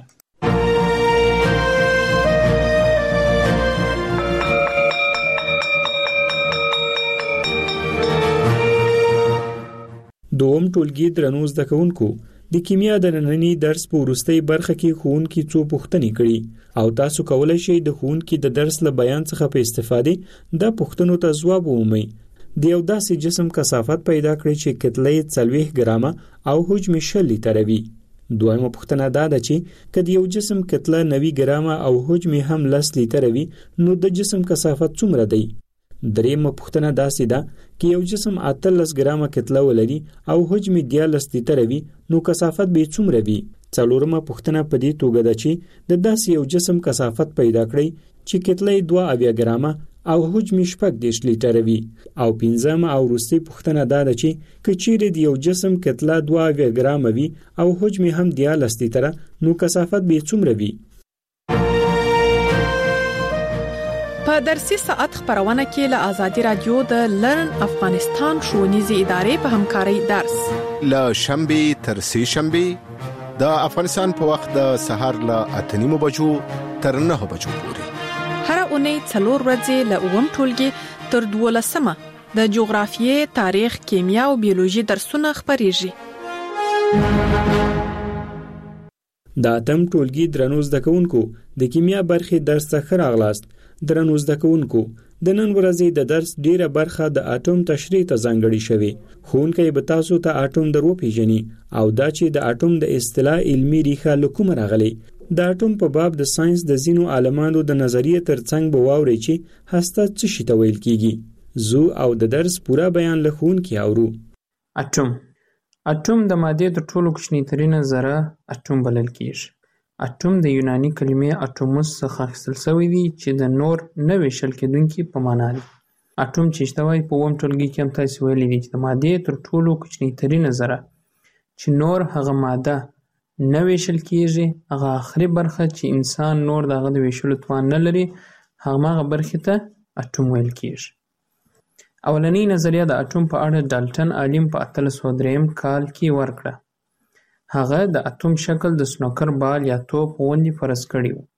دوم ټولګي درنو زده کوونکو، د کیمیا د ننني درس په وروستۍ برخه کې ښوونکي څو پوښتنې کړي او تاسو کولی شئ د ښوونکي د درس له بیان څخه په استفادې دا پوښتنو ته ځواب ومومئ. د یو داسې جسم کثافت پیدا کړئ چې کتله یې څلوېښت ګرامه او حجم یې شل لیټره وي. دویمه پوښتنه دا ده چې که د یو جسم کتله نوي ګرامه او حجم یې هم لس لیټره وي، نو د جسم کثافت څومره دی؟ دریمه پوښتنه داسې ده که یو جسم اتلس ګرامه کتله ولري او حجم یې دیارلس لیټره وي، نو کثافت به یې څومره وي؟ څلورمه پوښتنه په دې توګه ده چې د داسې یو جسم کثافت پیدا کړئ چې کتله یې دوه اویا ګرامه او حجم یې شپږ دېرش لیټره وي. او پنځمه او وروستۍ پوښتنه دا ده چې که چیرې د یو جسم کتله دوه اویا ګرامه وي او حجم یې هم دیارلس لیټره، نو کثافت به یې څومره وي؟ په درسي ساعت خبرونه کې له آزادي رادیو د لرن افغانستان ښوونیزې ادارې په همکارۍ درس له شنبه تر سه شنبه د افغانستان په وخت د سهار له اته نیمو بجو تر نهه بجو پورې. هر اونۍ څلور ورځې له اووم ټولګي تر دولسمه د جغرافیې، تاریخ، کیمیا او بیولوژي درسونه خبرېږي. د اتم ټولګي درنو زده کوونکو، د کیمیا برخې درس ته ښه راغلاست. درنو زده کوونکو، د نن ورځې د درس ډیره برخه د اټوم تشریح ته ځانګړې شوې. ښوونکی به تاسو ته اټوم در وپیژني او دا چې د اټوم د اصطلاح علمي ریښه له کومه راغلې. د اټوم په باب د ساينس د ځینو عالمانو د نظریې ترڅنګ به واورئ چې هسته څه شي ته ویل کیږي. زو او د درس پوره بیان له ښوونکي اورو. اټوم اټوم د مادې تر ټولو کوچنی ترینه ذره اټوم بلل کیږي. اټوم د یوناني کلمې اټوموس څخه اخیستل شوی دی چې د نور نه ویشل کېدونکي په معنا دی. اټوم چې شته وایي په اووم ټولګي کې هم تاسې ویلي دي چې د مادې تر ټولو کوچنی ترینه ذره چې نور هغه ماده نه ویشل کېږي، هغه آخري برخه چې انسان نور د هغه د ویشلو توان نه لري، هغه برخې ته اټوم ویل کېږي. اولنۍ نظریه د اټوم په اړه ډالټن عالم په اتلس سوه درېیم کال کې ورکړه. هغه د اټوم شکل د سنوکر بال یا توپ غوندې فرض کړی و.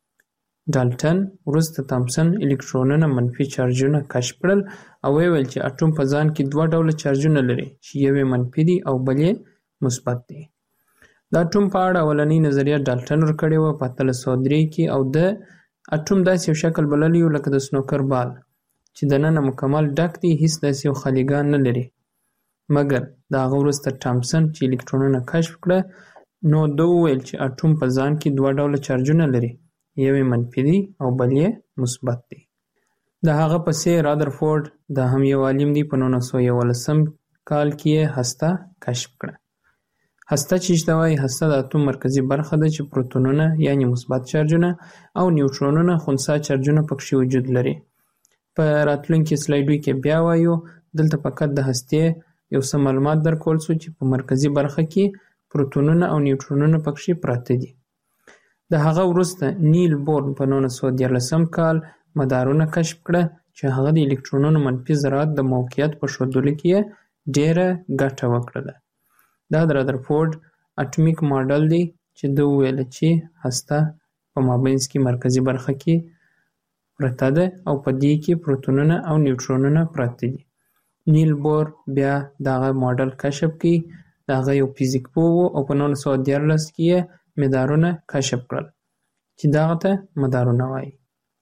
ډالټن وروسته تامسن الکترونونه منفي چارجونه کشف کړل او ویل چې اټوم په ځان کې دوه ډوله چارجونه لري چې یو یې منفي دی او بل یې مثبت دی. د اټوم په اړه اولنۍ نظریه ډالټن ورکړې وه په اتلس سوه درې کې او د اټوم داسې یو شکل بللی و لکه د سنوکر بال چې دننه مکمل ډک دی، هیڅ داسې یو خالیګان نه لري. مګر د هغه وروسته تامسن چې الکترونونه کشف کړه، نو ده وویل چې اټوم په ځان کې دوه ډوله چارجونه لري، یو یې منفي دی او بل یې مثبت دی. د هغه پسې رادرفورد دا هم یو عالم دی په نولس سوه یولسم کال کې یې هسته کشف کړه. هسته چې شته وایي هسته د اټوم مرکزي برخه ده چې پروتونونه یعنی مثبت چارجونه او نیوټرونونه خنثی چارجونه پکښې وجود لري. په راتلونکي سلایډو کې بیا وایو. دلته فقط د هستې یو څه معلومات درکول شو چې په مرکزي برخه کې پروتونونه او نیوټرونونه پکښې پراته دي. د هغه وروسته نیل بور په نولس سوه دیارلسم کال مدارونه کشف کړه چې هغه د الکترونونو منفي ذرات د موقعیت په ښودلو کې ډېره ګټه وکړله. دا د رادرفورډ اټومیک ماډل دی چې ده وویل چې هسته په مابینځ کې مرکزي برخه کې پرته ده او په دې کې پروتونونه او نیوټرونونه پراته دي. نیل بور بیا دغه ماډل کشف کړي. هغه یو فزیک پوه و او په نولس سوه دیارلس کې یې مدارونه کشف کړل چې دغه ته مدارونه وایي.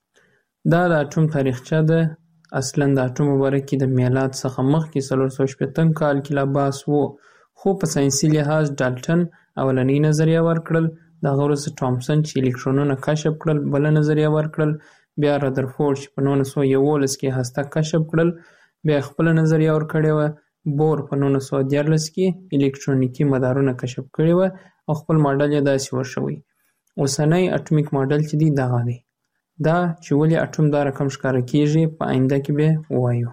دا د اټوم تاریخچه ده. اصلا د اټوم په باره کې د میلاد څخه مخکې څلور سوه شپېتم کال کې لا بحث و، خو په ساینسي لحاظ ډالټن اولنۍ نظریه ورکړل. دغه وروسته ټامسن چې الکترونونه کشف کړل بله نظریه ورکړل. بیا رادرفورډ چې په نولس سوه یولس کې هسته کشف کړل بیا خپله نظریه ورکړې وه. بور په نولس سوه دیارلس کې الکترونیکي مدارونه کشف کړي وه او خپل ماډل یې داسې ورشوی. اوسنی اټومیک ماډل چې دی دغه دی. دا چې ولې اټوم دا رقم ښکاره کیږي په آینده کې به ووایو.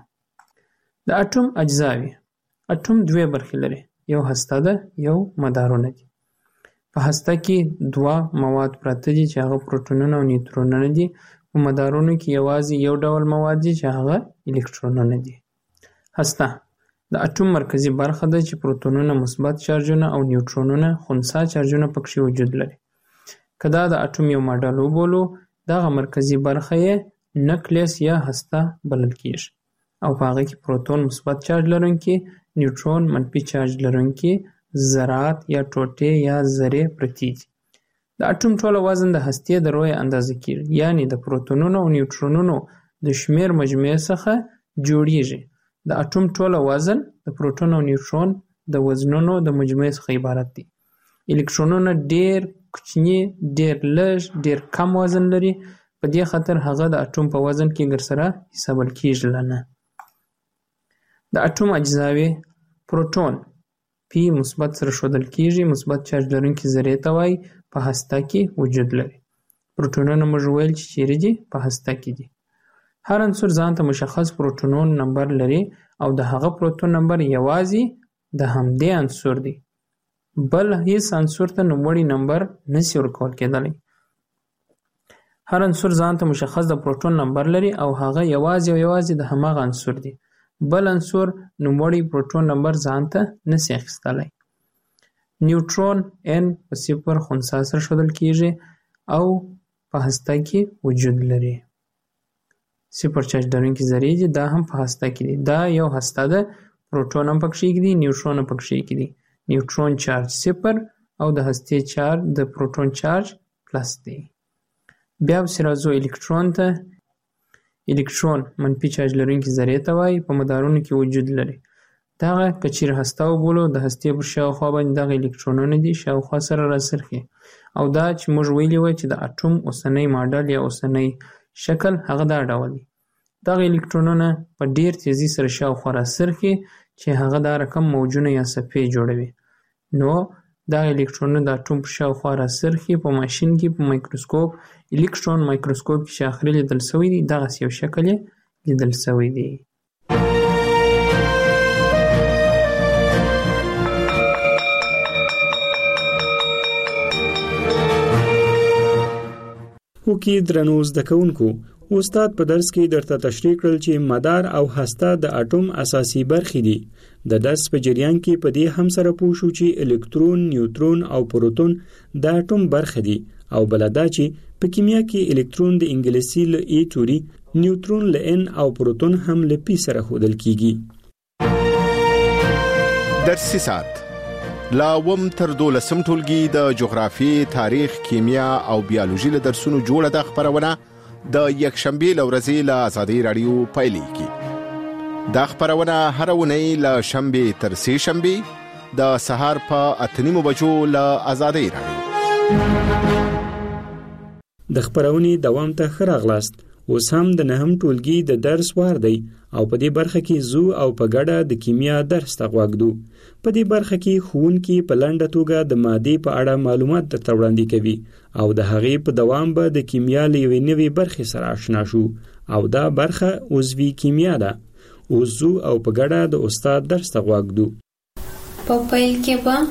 د اټوم اجزاوې. اټوم دوه برخې لري، یو هسته ده یو مدارونه دي. په هسته کې دوه مواد پراته دي چې هغه پروټونونه او نیوټرونونه دي. په مدارونو کې یوازې یو ډول مواد دي چې هغه الکترونونه دي. هسته د اټوم مرکزي برخه ده چې پروتونونه مثبت چارجونه او نیوټرونونه خنثی چارجونه پکې وجود لري. که دا د اټوم یو ماډل وبولو دغه مرکزي برخه یې نکلیس یا هسته بلل کیږي او په هغه کې پروتون مثبت چارج لرونکي، نیوټرون منفي چارج لرونکي ذرات یا ټوټې یا ذرې پرتې دي. د اټوم ټوله وزن د هستې د رویې اندازه کیږي، یعنی د پروتونونو او نیوټرونونو د شمیر مجموعې څخه جوړیږي. د اټوم ټوله وزن د پروټون او نیوټرون د وزنونو د مجموعې څخه عبارت دی. الکترونونه ډیر کوچني، ډیر لږ، ډیر کم وزن لري. په دې خاطر هغه د اټوم په وزن کې ګرسره حسابل کیږي نه. د اټوم اجزاوې. پروټون پی مثبت سره ښودل کیږي، مثبت چارج لرونکي ذرې ته وایي، په هسته کې وجود لري. پروټونونه موږ ویل چې چیرې دي؟ په هسته کې دي. هر عنصر ځان ته مشخص پروټونون نمبر لري او د هغه پروټون نمبر یوازې د همدې عنصر دی، بل هیڅ عنصر ته نوموړی نمبر نشي ورکول کېدلی. هر عنصر ځان ته مشخص د پروټون نمبر لري او هغه یوازې او یوازې د هماغه عنصر دی، بل عنصر نوموړی پروټون نمبر ځان ته نشي اخیستلی. نیوټرون ان په صفر خنثی سره ښودل کیږي او په هسته کې وجود لري. صفر چارج لرونکي ذرې دي، دا هم په هسته کې دي. دا یو هسته ده، پروټون هم پکې دي، نیوټرون هم پکې دي. نیوټرون چارج صفر او د هستې چارج د پروټون چارج پلس دی. بیا پسې راځو الکترون ته. الکترون منفي چارج لرونکي ذرې ته وایي، په مدارونو کې وجود لري. دغه که چیرې هسته وبولو د هستې پر شاوخوا باندې دغه الکترونونه دي شاوخوا سره راڅرخي او دا چې موږ ویلي وای چې د اټوم اوسنی ماډل یا اوسنی شکل هغه دا ډول دی. دغه الکترونونه په ډیر تیزی سره شاوخوا راڅرخي چې هغه دا رقم موجونه یا صفحې جوړوي. نو دغه الکترونونه د اټوم په شاوخوا راڅرخي. په ماشین کې په مایکروسکوپ الکترون مایکروسکوپ کې چې اخري لیدل شوی دی دغسې یو شکل یې لیدل شوی دی. وکي درنو زده کوونکو، استاد په درس کې درته تشریح کړل چې مدار او هسته د اټوم اساسي برخې دي. د درس په جریان کې په دې هم سره پوه شو چې الکترون، نیوټرون او پروتون د اټوم برخې دي او بل دا چې په کیمیا کې الکترون د انګلیسي له ای توري، نیوټرون له ان او پروتون هم له پی سره ښودل کیږي. درسي ساعت لا وم تر دولسم ټولګي د جغرافي، تاریخ، کیمیا او بیولوژي له درسونو جوړه د خبرونه د یکشنبه لورځي له آزادۍ رادیو پایلیږي. دا خبرونه هر ونی له شنبه تر سه شنبه د سهار په اتنیمو بجو له آزادۍ رادیو. د خبرونې دوام ته خراغلاست. اوس هم د نهم ټولګي د درس وار دی او په دې برخه کې زو او په ګډه د کیمیا درس ته غوږدو. په دې برخه کې ښوونکي په لنډه توګه د مادې په اړه معلومات درته وړاندې کوي او د هغې په دوام به د کیمیا له یوې نوې برخې سره آشنا شو او دا برخه عضوي کیمیا ده. اوس زو او په ګډه د استاد درس ته غوږدو. په پیل کې به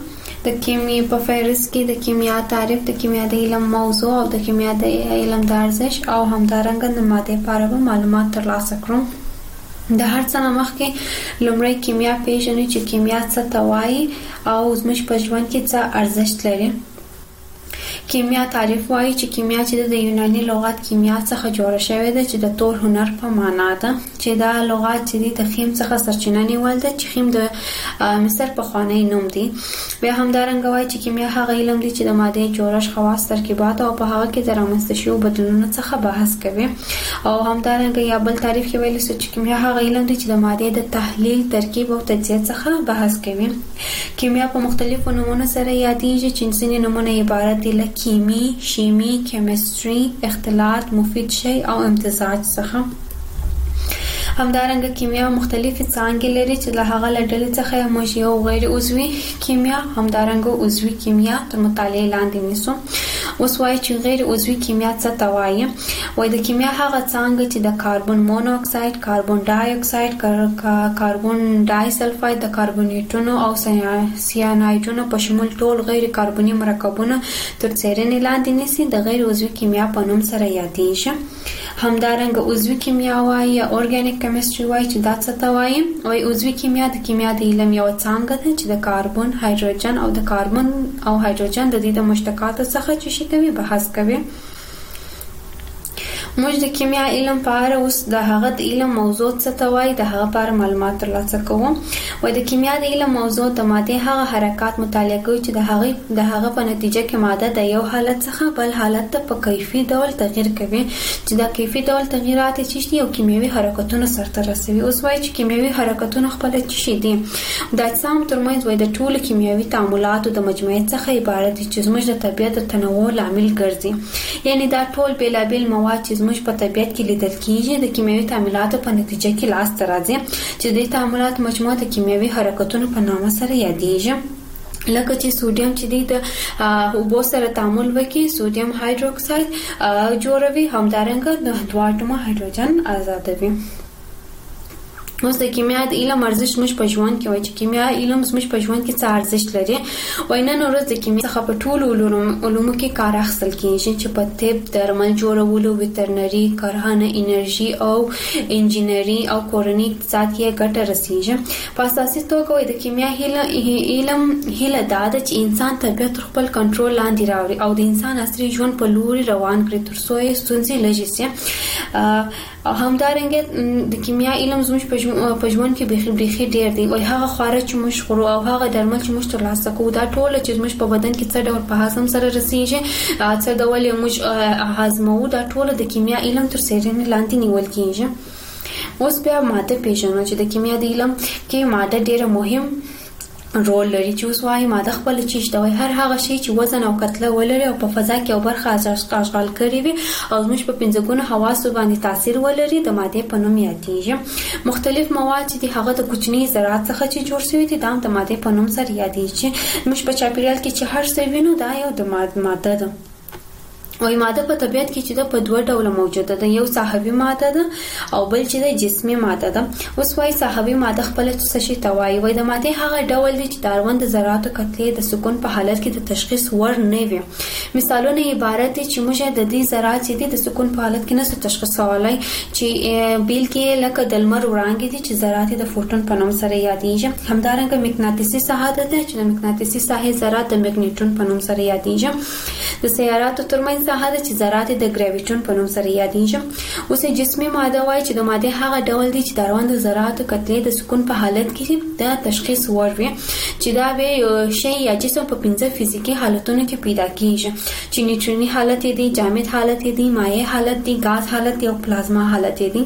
د کیمیا په فهرست کې د کیمیا تعریف، د کیمیا د علم موضوع او د کیمیا د علم د ارزش او همدارنګه د ماده په اړه معلومات ترلاسه کړو. د هر څه نه مخکې لومړی کیمیا پیژنو چې کیمیا څه ته وایي او زموږ په ژوند کې څه ارزښت لري. کیمیا تعریف وایي چې کیمیا چې د یوناني لغت کیمیا څخه جوړه شوې ده چې د تور هنر په معنا ده، چې دا لغت چې د خیم څخه سرچینه نیول ده چې خیم د مصر پخوانی نوم دی. بیا همدارنګه وایي چې کیمیا هغه علم دی چې د ماده جوړښت، خواص، ترکیبات او په هغه کې د رامنځته شویو بدلونونو څخه بحث کوي. او همدارنګه یا بل تعریف کې ویل چې کیمیا هغه علم دی چې د ماده د تحلیل، ترکیب او تجزیه څخه بحث کوي. کیمیا په مختلفو نومونو سره یادېږي چې ځینې نومونه عبارت دي له کیمی، شیمی، کیمستري، اختلاط، مفید شی او امتزاج څخه. همدارنګه کیمیا مختلفې څانګې لري چې له هغه له ډلې څخه موږ یو غیر عضوي کیمیا، همدارنګه عضوي کیمیا تر مطالعې لاندې نیسو. اوس وایي چې غیر عضوي کیمیا څه ته وایي. وایي د کیمیا هغه څانګه چې د کاربن مونو اکساید، کاربن ډای اکساید، کاربن ډای سلفاید، د کاربونیټونو او سیانایډونو په شمول ټول غیر کاربني مرکبونه تر څیړنې لاندې نیسي، د غیر عضوي کیمیا په نوم سره یادېږي. همدارنګه عضوي کیمیا وایي یا اورګانیک کیمستري وایي چې دا څه ته وایي. وایي عضوي کیمیا د کیمیا د علم یو څانګه ده چې د کاربن، هایدروجن او د کاربن او هایدروجن د دې د مشتقاتو څخه چې شي کوي بحث کوي. موږ د کیمیا علم په اړه اوس د هغه د علم موضوع څه ته وایي د هغه په اړه معلومات ترلاسه کوو. وایي د کیمیا د علم موضوع د ماده هغه حرکات مطالعه کوي چې د هغه د هغه په نتیجه کې ماده د یو حالت څخه بل حالت ته په کیفي ډول تغییر کوي، چې دا کیفي ډول تغییرات چې دي او کیمیاوي حرکتونه سرته رسوي. اوس وایي چې کیمیاوي حرکتونه خپل څه دي. د اجسام ترمنځ وایي د ټولو کیمیاوي تعاملاتو د مجموعې څخه عبارت دي چې زموږ د طبیعت د تنوع لامل ګرځي. یعنی دا ټول بیلابیل مواد چې زموږ په طبیعت کې لیدل کیږي د کیمیاوي تعاملاتو په نتیجه کې لاس ته راځي، چې د تعاملات مجموعه د کیمیاوي حرکتونو په نامه سره یادېږي. لکه چې سوډیم چې د اوبو سره تعامل وکړي سوډیم هایدروکساید جوړوي، همدارنګه د دوه اتومه هایدروجن آزادوي. اوس د کیمیا د علم ارزښت موږ په ژوند کې وایي چې کیمیا علم موږ په ژوند کې څه ارزښت لري. وایي نن ورځ د کیمیا څخه په ټولو علومو کې کار اخیستل کېږي چې په طب، درمل جوړولو، ویترنري، کرهڼه، انرژي او انجینري او کورني اقتصاد کې ګټه رسیږي. په اساسي توګه وایي د کیمیا علم هیله دا ده چې انسان طبیعت خپل کنټرول لاندې راوړي او د انسان عصري ژوند په لوري روان کړي تر څو یې ستونزې لږې شي. همدارنګه د کیمیا علم زموږ په ژوند کې بیخي بیخي ډیر دی. وایي هغه خواړه چې موږ خورو او هغه درمل چې موږ ترلاسه کوو دا ټول چې زموږ په بدن کې څه ډول په هضم سره رسیږي، څه ډول موږ هضمو، دا ټول د کیمیا علم تر څیړنې لاندې نیول کیږي. اوس بیا ماده پیژنو چې د کیمیا د علم کې ماده ډیره مهم رول لري. چې اوس وایي ماده خپل چیش دا وایي هر هغه شی چې وزن او کتله ولري او په فضا کې او برخه اشغال کړي وي او زموږ په پنځه ګونه حواسو باندې تاثیر ولري د ماده په نوم یادېږي. مختلف مواد چې هغه د کوچني ذرات څخه چې جوړ شوي دي دا د ماده په نوم سره یادېږي. موږ په چاپیریال کې چې هر څه وینو دا یو د ماده ده. وایي ماده په طبیعت کې چې د په دوه ډوله موجوده ده، یو صحوي ماده ده او بل چې د جسمي ماده ده. اوس وایي صحوي ماده خپل څه شي ته وایي. وایي د ماده هغه ډول دی چې د اړوند ذراتو کتلې د سکون په حالت کې د تشخیص وړ نه وي. مثالونه عبارت دي چې موږ د دې ذرات چې د سکون په حالت کې نه تشخیصولای، چې بیل کې لکه د لمر وړانګې دي چې ذرات د فوټون په نوم سره یادېږي. همدارنګه مقناطیسي ساحه ده چې د مقناطیسي ساحې ذرات د مګنیټون په نوم سره یادېږي. د سیاراتو ترمنځ ساحه ده چې ذرات د ګراویټون په نوم سره یادېږي. اوس جسمي ماده وایي چې د ماده هغه ډول دی چې د اړوند ذراتو کتلې د سکون په حالت کې د تشخیص وړ وي، چې دا به شی یا جسم په پنځه فزیکي حالتونو کې پیدا کیږي، چې نیوټروني حالت دی، جامد حالت دی، مایع حالت دی، غاز حالت دی او پلازما حالت دی.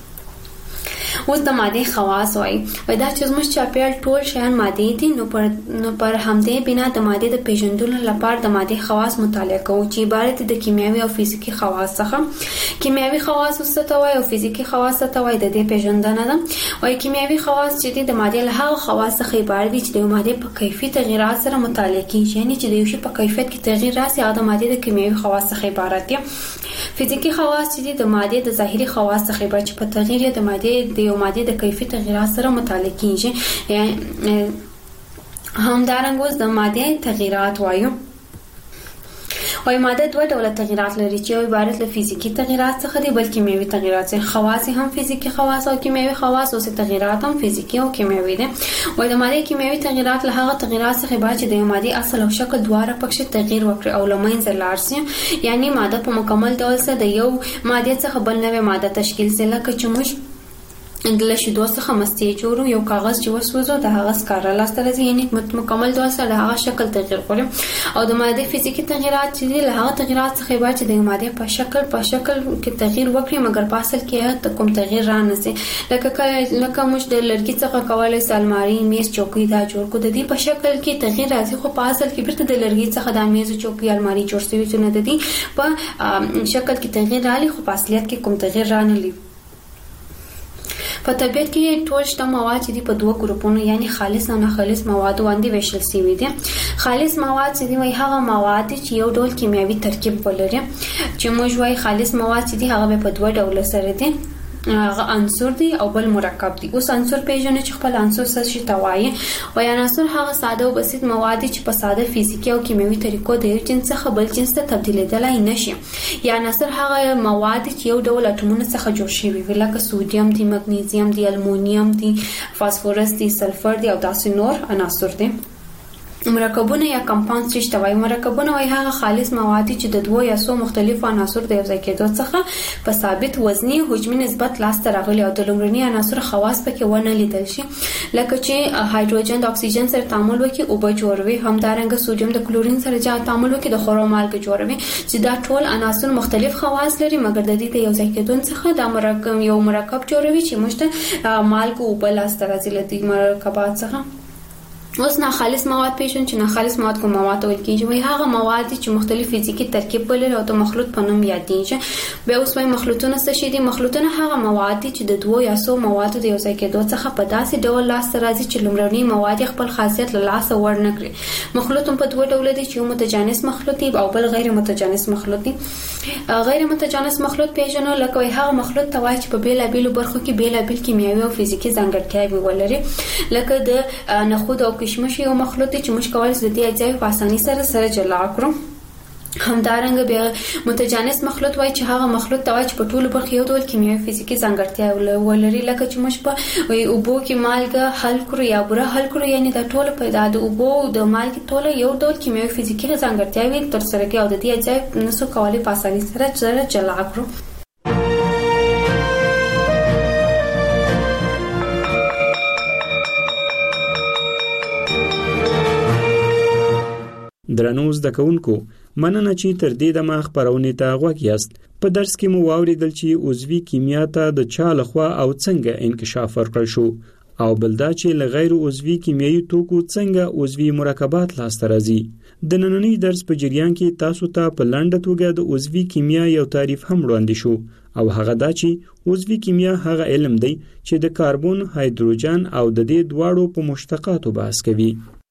اوس د ماده خواص وایي وای دا چې زموږ چاپیریال ټول شیان ماده دي، نو پر نو پر همدې بنا د ماده د پیژندلو لپاره د ماده خواص مطالعه کوو چې عبارت د کیمیاوي او فزیکی خواص څخه. کیمیاوي خواص څه ته وایي او فزیکی خواص څه ته وایي د دې پیژندنه ده. وایي کیمیاوي خواص چې د ماده له هغه خواص څخه عبارت دي چې د ماده په کیفیت تغیرات سره مطالعه کیږي، یعنی چې د یو شی په کیفیت کې تغییر راسي هغه د ماده د کیمیاوي خواص څخه عبارت دي. فزیکی خواص چې د ماده د ظاهري خواص څخه عبارت چې په تغییر د ماده د یو ماده د کیفیت تغیرات سره مطالعه کیږي. همدارنګه اوس د ماده تغیرات وایو. وای ماده دوه ډوله تغیرات لري چې یو عبارت له فزیکی تغیرات څخه دي بلکې کیمیاوي تغیرات دي. خواص هم فزیکی خواص او کیمیاوي خواص او تغیرات هم فزیکی او کیمیاوي دي. وای د ماده کیمیاوي تغیرات له هغه تغیرات څخه عبارت چې د ماده اصل او شکل دواړه پکې تغییر وکړي او لمنځه لاړ شي، یعنی ماده په مکمل ډول سره د یو ماده څخه بل نوې ماده تشکیل شي. لکه چې موږ د شیدو څخه مستې جوړو، یو کاغذ چې وسوځو د هغه سکاره لاسته راځي، یعنی مکمل ډول سره د هغه شکل تغییر کوي. او د ماده فزیکی تغیرات چې له هغه تغیرات څخه عبارت چې د ماده په شکل په شکل کې تغییر وکړي مګر په اصل کې کوم تغییر را نه سي. لکه لکه موږ د لرګي څخه کولای سو الماری، میز، چوکۍ دا جوړ کړو، د دې په شکل کې تغییر راځي خو په اصل کې بیرته د لرګي څخه د میز، چوکۍ، الماری جوړ شوی چې نه د دې په شکل کې تغییر راځي خو په اصلیت کې کوم تغییر را نه لري. په طبیعت کې ټول شته مواد چې په دوه ګروپونو یعنی خالص او ناخالص مواد باندې ویشل شوي دي. خالص مواد چې دی وای هغه مواد چې یو ډول کیمیاوي ترکیب ولري، چې موږ وای خالص مواد چې دی هغه په دوه ډول سره دي، هغه عنصر دی او بل مرکب دی. اوس عنصر پیژنې چې خپل عنصر څه شي توایي. وای عنصر هغه ساده او بسيط مواد چې په ساده فزیکی او کیمیاوي طریقو د یو جنس څخه بل جنس ته تبدیلېدلای نشي. یا عنصر هغه مواد چې یو ډول اټومونو څخه جوړ شوي وي، لکه سوډیم دی، مګنیزیم دی، المونیم دی، فاسفورس دی، سلفر دی او داسې نور عناصر دي. مرکبونه یا کمپاوند چې توای مرکبونه وای هغه خالص مواد چې د دوه یا څو مختلفو عناصر د یو ځای کېدو څخه په ثابت وزني حجمي نسبت لاسته راغلي او د لومړني عناصر خواص پکې ونه لیدل شي، لکه چې هایدروجن د اکسیجن سره تعامل وکړي او به جوړوي، همدارنګه سوډیم د کلورین سره چې تعامل وکړي د خورو مالګه جوړوي، چې دا ټول عناصر مختلف خواص لري مګر د دې د یو ځای کېدو څخه دا مرکب یو مرکب جوړوي چې موږ ته مالګه او بل لاسته راځي لدی مرکبات څخه. اوس ناخالص مواد پیژن چې ناخالص مواد کوم مواد ویل کیږي وای هغه مواد چې مختلف فزیکی ترکیب ولري او د مخلوط په نوم یادېږي. بیا اوس وای مخلوطونه څه شي دي؟ مخلوطونه هغه مواد چې د دوه یا څو موادو د یو ځای کېدو څخه په داسې ډول لاسته راځي چې لومړني مواد خپل خاصیت له لاسه ور نه کړي. مخلوط په دوه ډول دي چې یو متجانس مخلوط دی او بل غیر متجانس مخلوط دی. غیر متجانس مخلوط پیژنو لکه وای هغه مخلوط ته وای چې په بیلابیلو برخو کې بیلابیل کیمیاوي او فزیکی ځانګړتیاوې ولري، لکه د نخود او کشمش یو مخلوط چې موږ کولای شو د دې اجزا په اسانۍ سره سره جلا کړو. همدارنګه بیا متجانس مخلوط وای چې هغه مخلوط ته وای چې په ټولو برخو یو ډول کیمیاوي فزیکی ځانګړتیا ولري، لکه چې موږ په اوبو کې مالګه حل کړو یا بوره حل کړو، یعنی دا ټول پیدا د اوبو د مالګې ټول یو ډول کیمیاوي فزیکی ځانګړتیاوې تر سره کوي او د دې اجزا نسو کولای په اسانۍ سره سره جلا کړو. درنو زده کوونکو، مننه چې تر دې دمه خبرونه ته غوږ یاست. په درس کې مو واوریدل چې عضوي کیمیا ته د چا لخوا او څنګه انکشاف ورکړل شو او بل دا چې لغیر عضوي کیمیاوي توکو څنګه عضوي مرکبات لاسته راځي. د نننی درس په جریان کې تاسو ته په لنډه توګه د عضوي کیمیا یو تعریف هم وړاندې شو او هغه دا چې عضوي کیمیا هغه علم دی چې د کاربن، هایدروجن او د دې دواړو په مشتقاتو بحث کوي.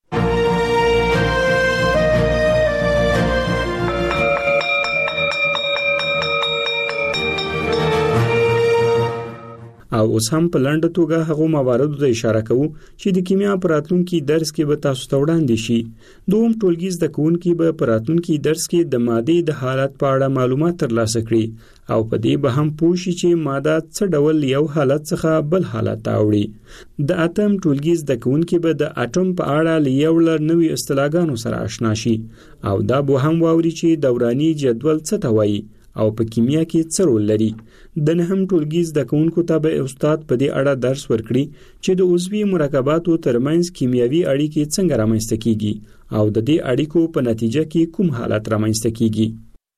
او اوس هم په لنډه توګه هغه مواردو ته اشاره کوو چې د کیمیا په راتلونکي درس کې به تاسو ته وړاندې شي. دوم ټولګي زده کوونکي به په راتلونکي درس کې د مادې د حالت په اړه معلومات ترلاسه کړي او په دې به هم پوه شي چې ماده څه ډول یو حالت څخه بل حالت ته اوړي. د اتم ټولګي زده کوونکي به د اټوم په اړه لیوړ نوې اصطلاحګانو سره آشنا شي او دا به هم واوري چې دوراني جدول څه ته وایي او په کیمیا کې څه رول لري. د نهم ټولګي زده کوونکو ته به استاد په دې اړه درس ورکړي چې د عضوي مرکباتو ترمنځ کیمیاوي اړیکې څنګه رامنځته کیږي او د دې اړیکو په نتیجه کې کوم حالت رامنځته کیږي.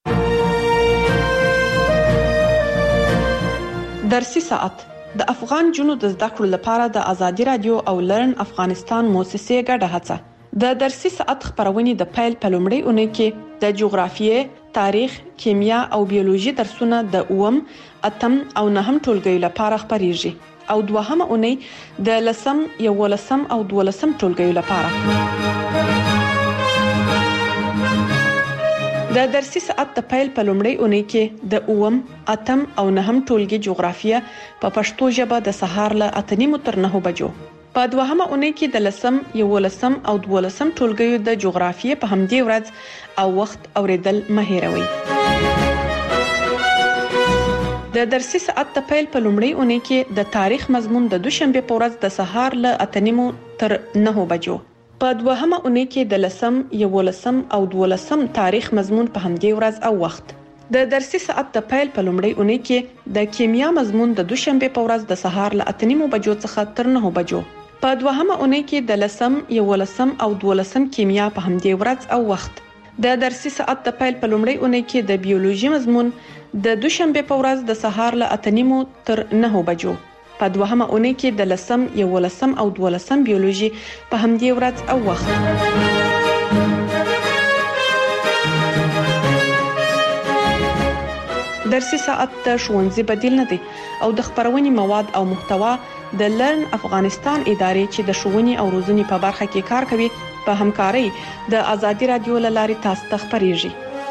درسي ساعت د افغان جنو د زده کړو لپاره د ازادي رادیو او لرن افغانستان موسسې ګډه هڅه. د درسي ساعت خبرونه د پیل په لومړۍ اونۍ کې د جغرافیې، تاریخ، کیمیا او بیولوژي درسونه د اوم، اتم او نهم ټولګیو لپاره خبريږي او دوهمه اونۍ د لسم، یولسم او دولسم ټولګیو لپاره. د درسي ساعت د پیل په لومړۍ اونۍ کې د اوم، اتم او نهم ټولګي جغرافیه په پښتو ژبه د سهار له اته نیمو تر نهو بجو، په دوهمه اونۍ کې د لسم یولسم او دولسم ټولګیو د جغرافیې په همدې ورځ او وخت اوریدل مه هېروئ. د درسي ساعت د پیل په لومړۍ اونۍ کې د تاریخ مضمون د دوشنبه په ورځ د سهار له اته نیمو تر نهو بجو. په دوهمه اونۍ کې د لسم یولسم او دولسم تاریخ مضمون په همدې ورځ او وخت. د درسي ساعت د پیل په لومړۍ اونۍ کې د کیمیا مضمون د دوشنبه په ورځ د سهار له اته نیمو بجو څخه تر نهو بجو. په دوهمه اونۍ کې د لسم یولسم او دولسم کیمیا په همدې ورځ او وخت. د درسي ساعت د پیل په لومړۍ اونۍ کې د بیولوژي مضمون د دوشنبه په ورځ د سهار له اته نیمو تر نهو بجو. په دوهمه اونۍ کې د لسم یولسم او دولسم بیولوژي په همدې ورځ او وخت. درسي ساعت د ښوونځي بدیل نه دی او د خبرونې مواد او محتوا د لرن افغانستان ادارې چې د ښوونې او روزنې په برخه کې کار کوي په همکارۍ د آزادي رادیو لارې تاسو ته خبريږي.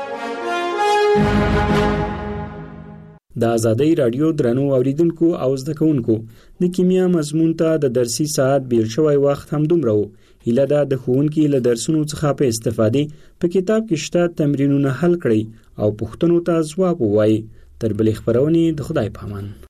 د آزادۍ رادیو درنو اوریدونکو او زده کوونکو د کیمیا مضمون ته د درسي ساعت بیل شوی وخت هم دومره و. هیله ده د ښوونکي له درسونو څخه په استفادې په کتاب کې شته تمرینونه حل کړئ او پوښتنو ته ځواب ووایي. تر بلې خبرونې د خدای په امان.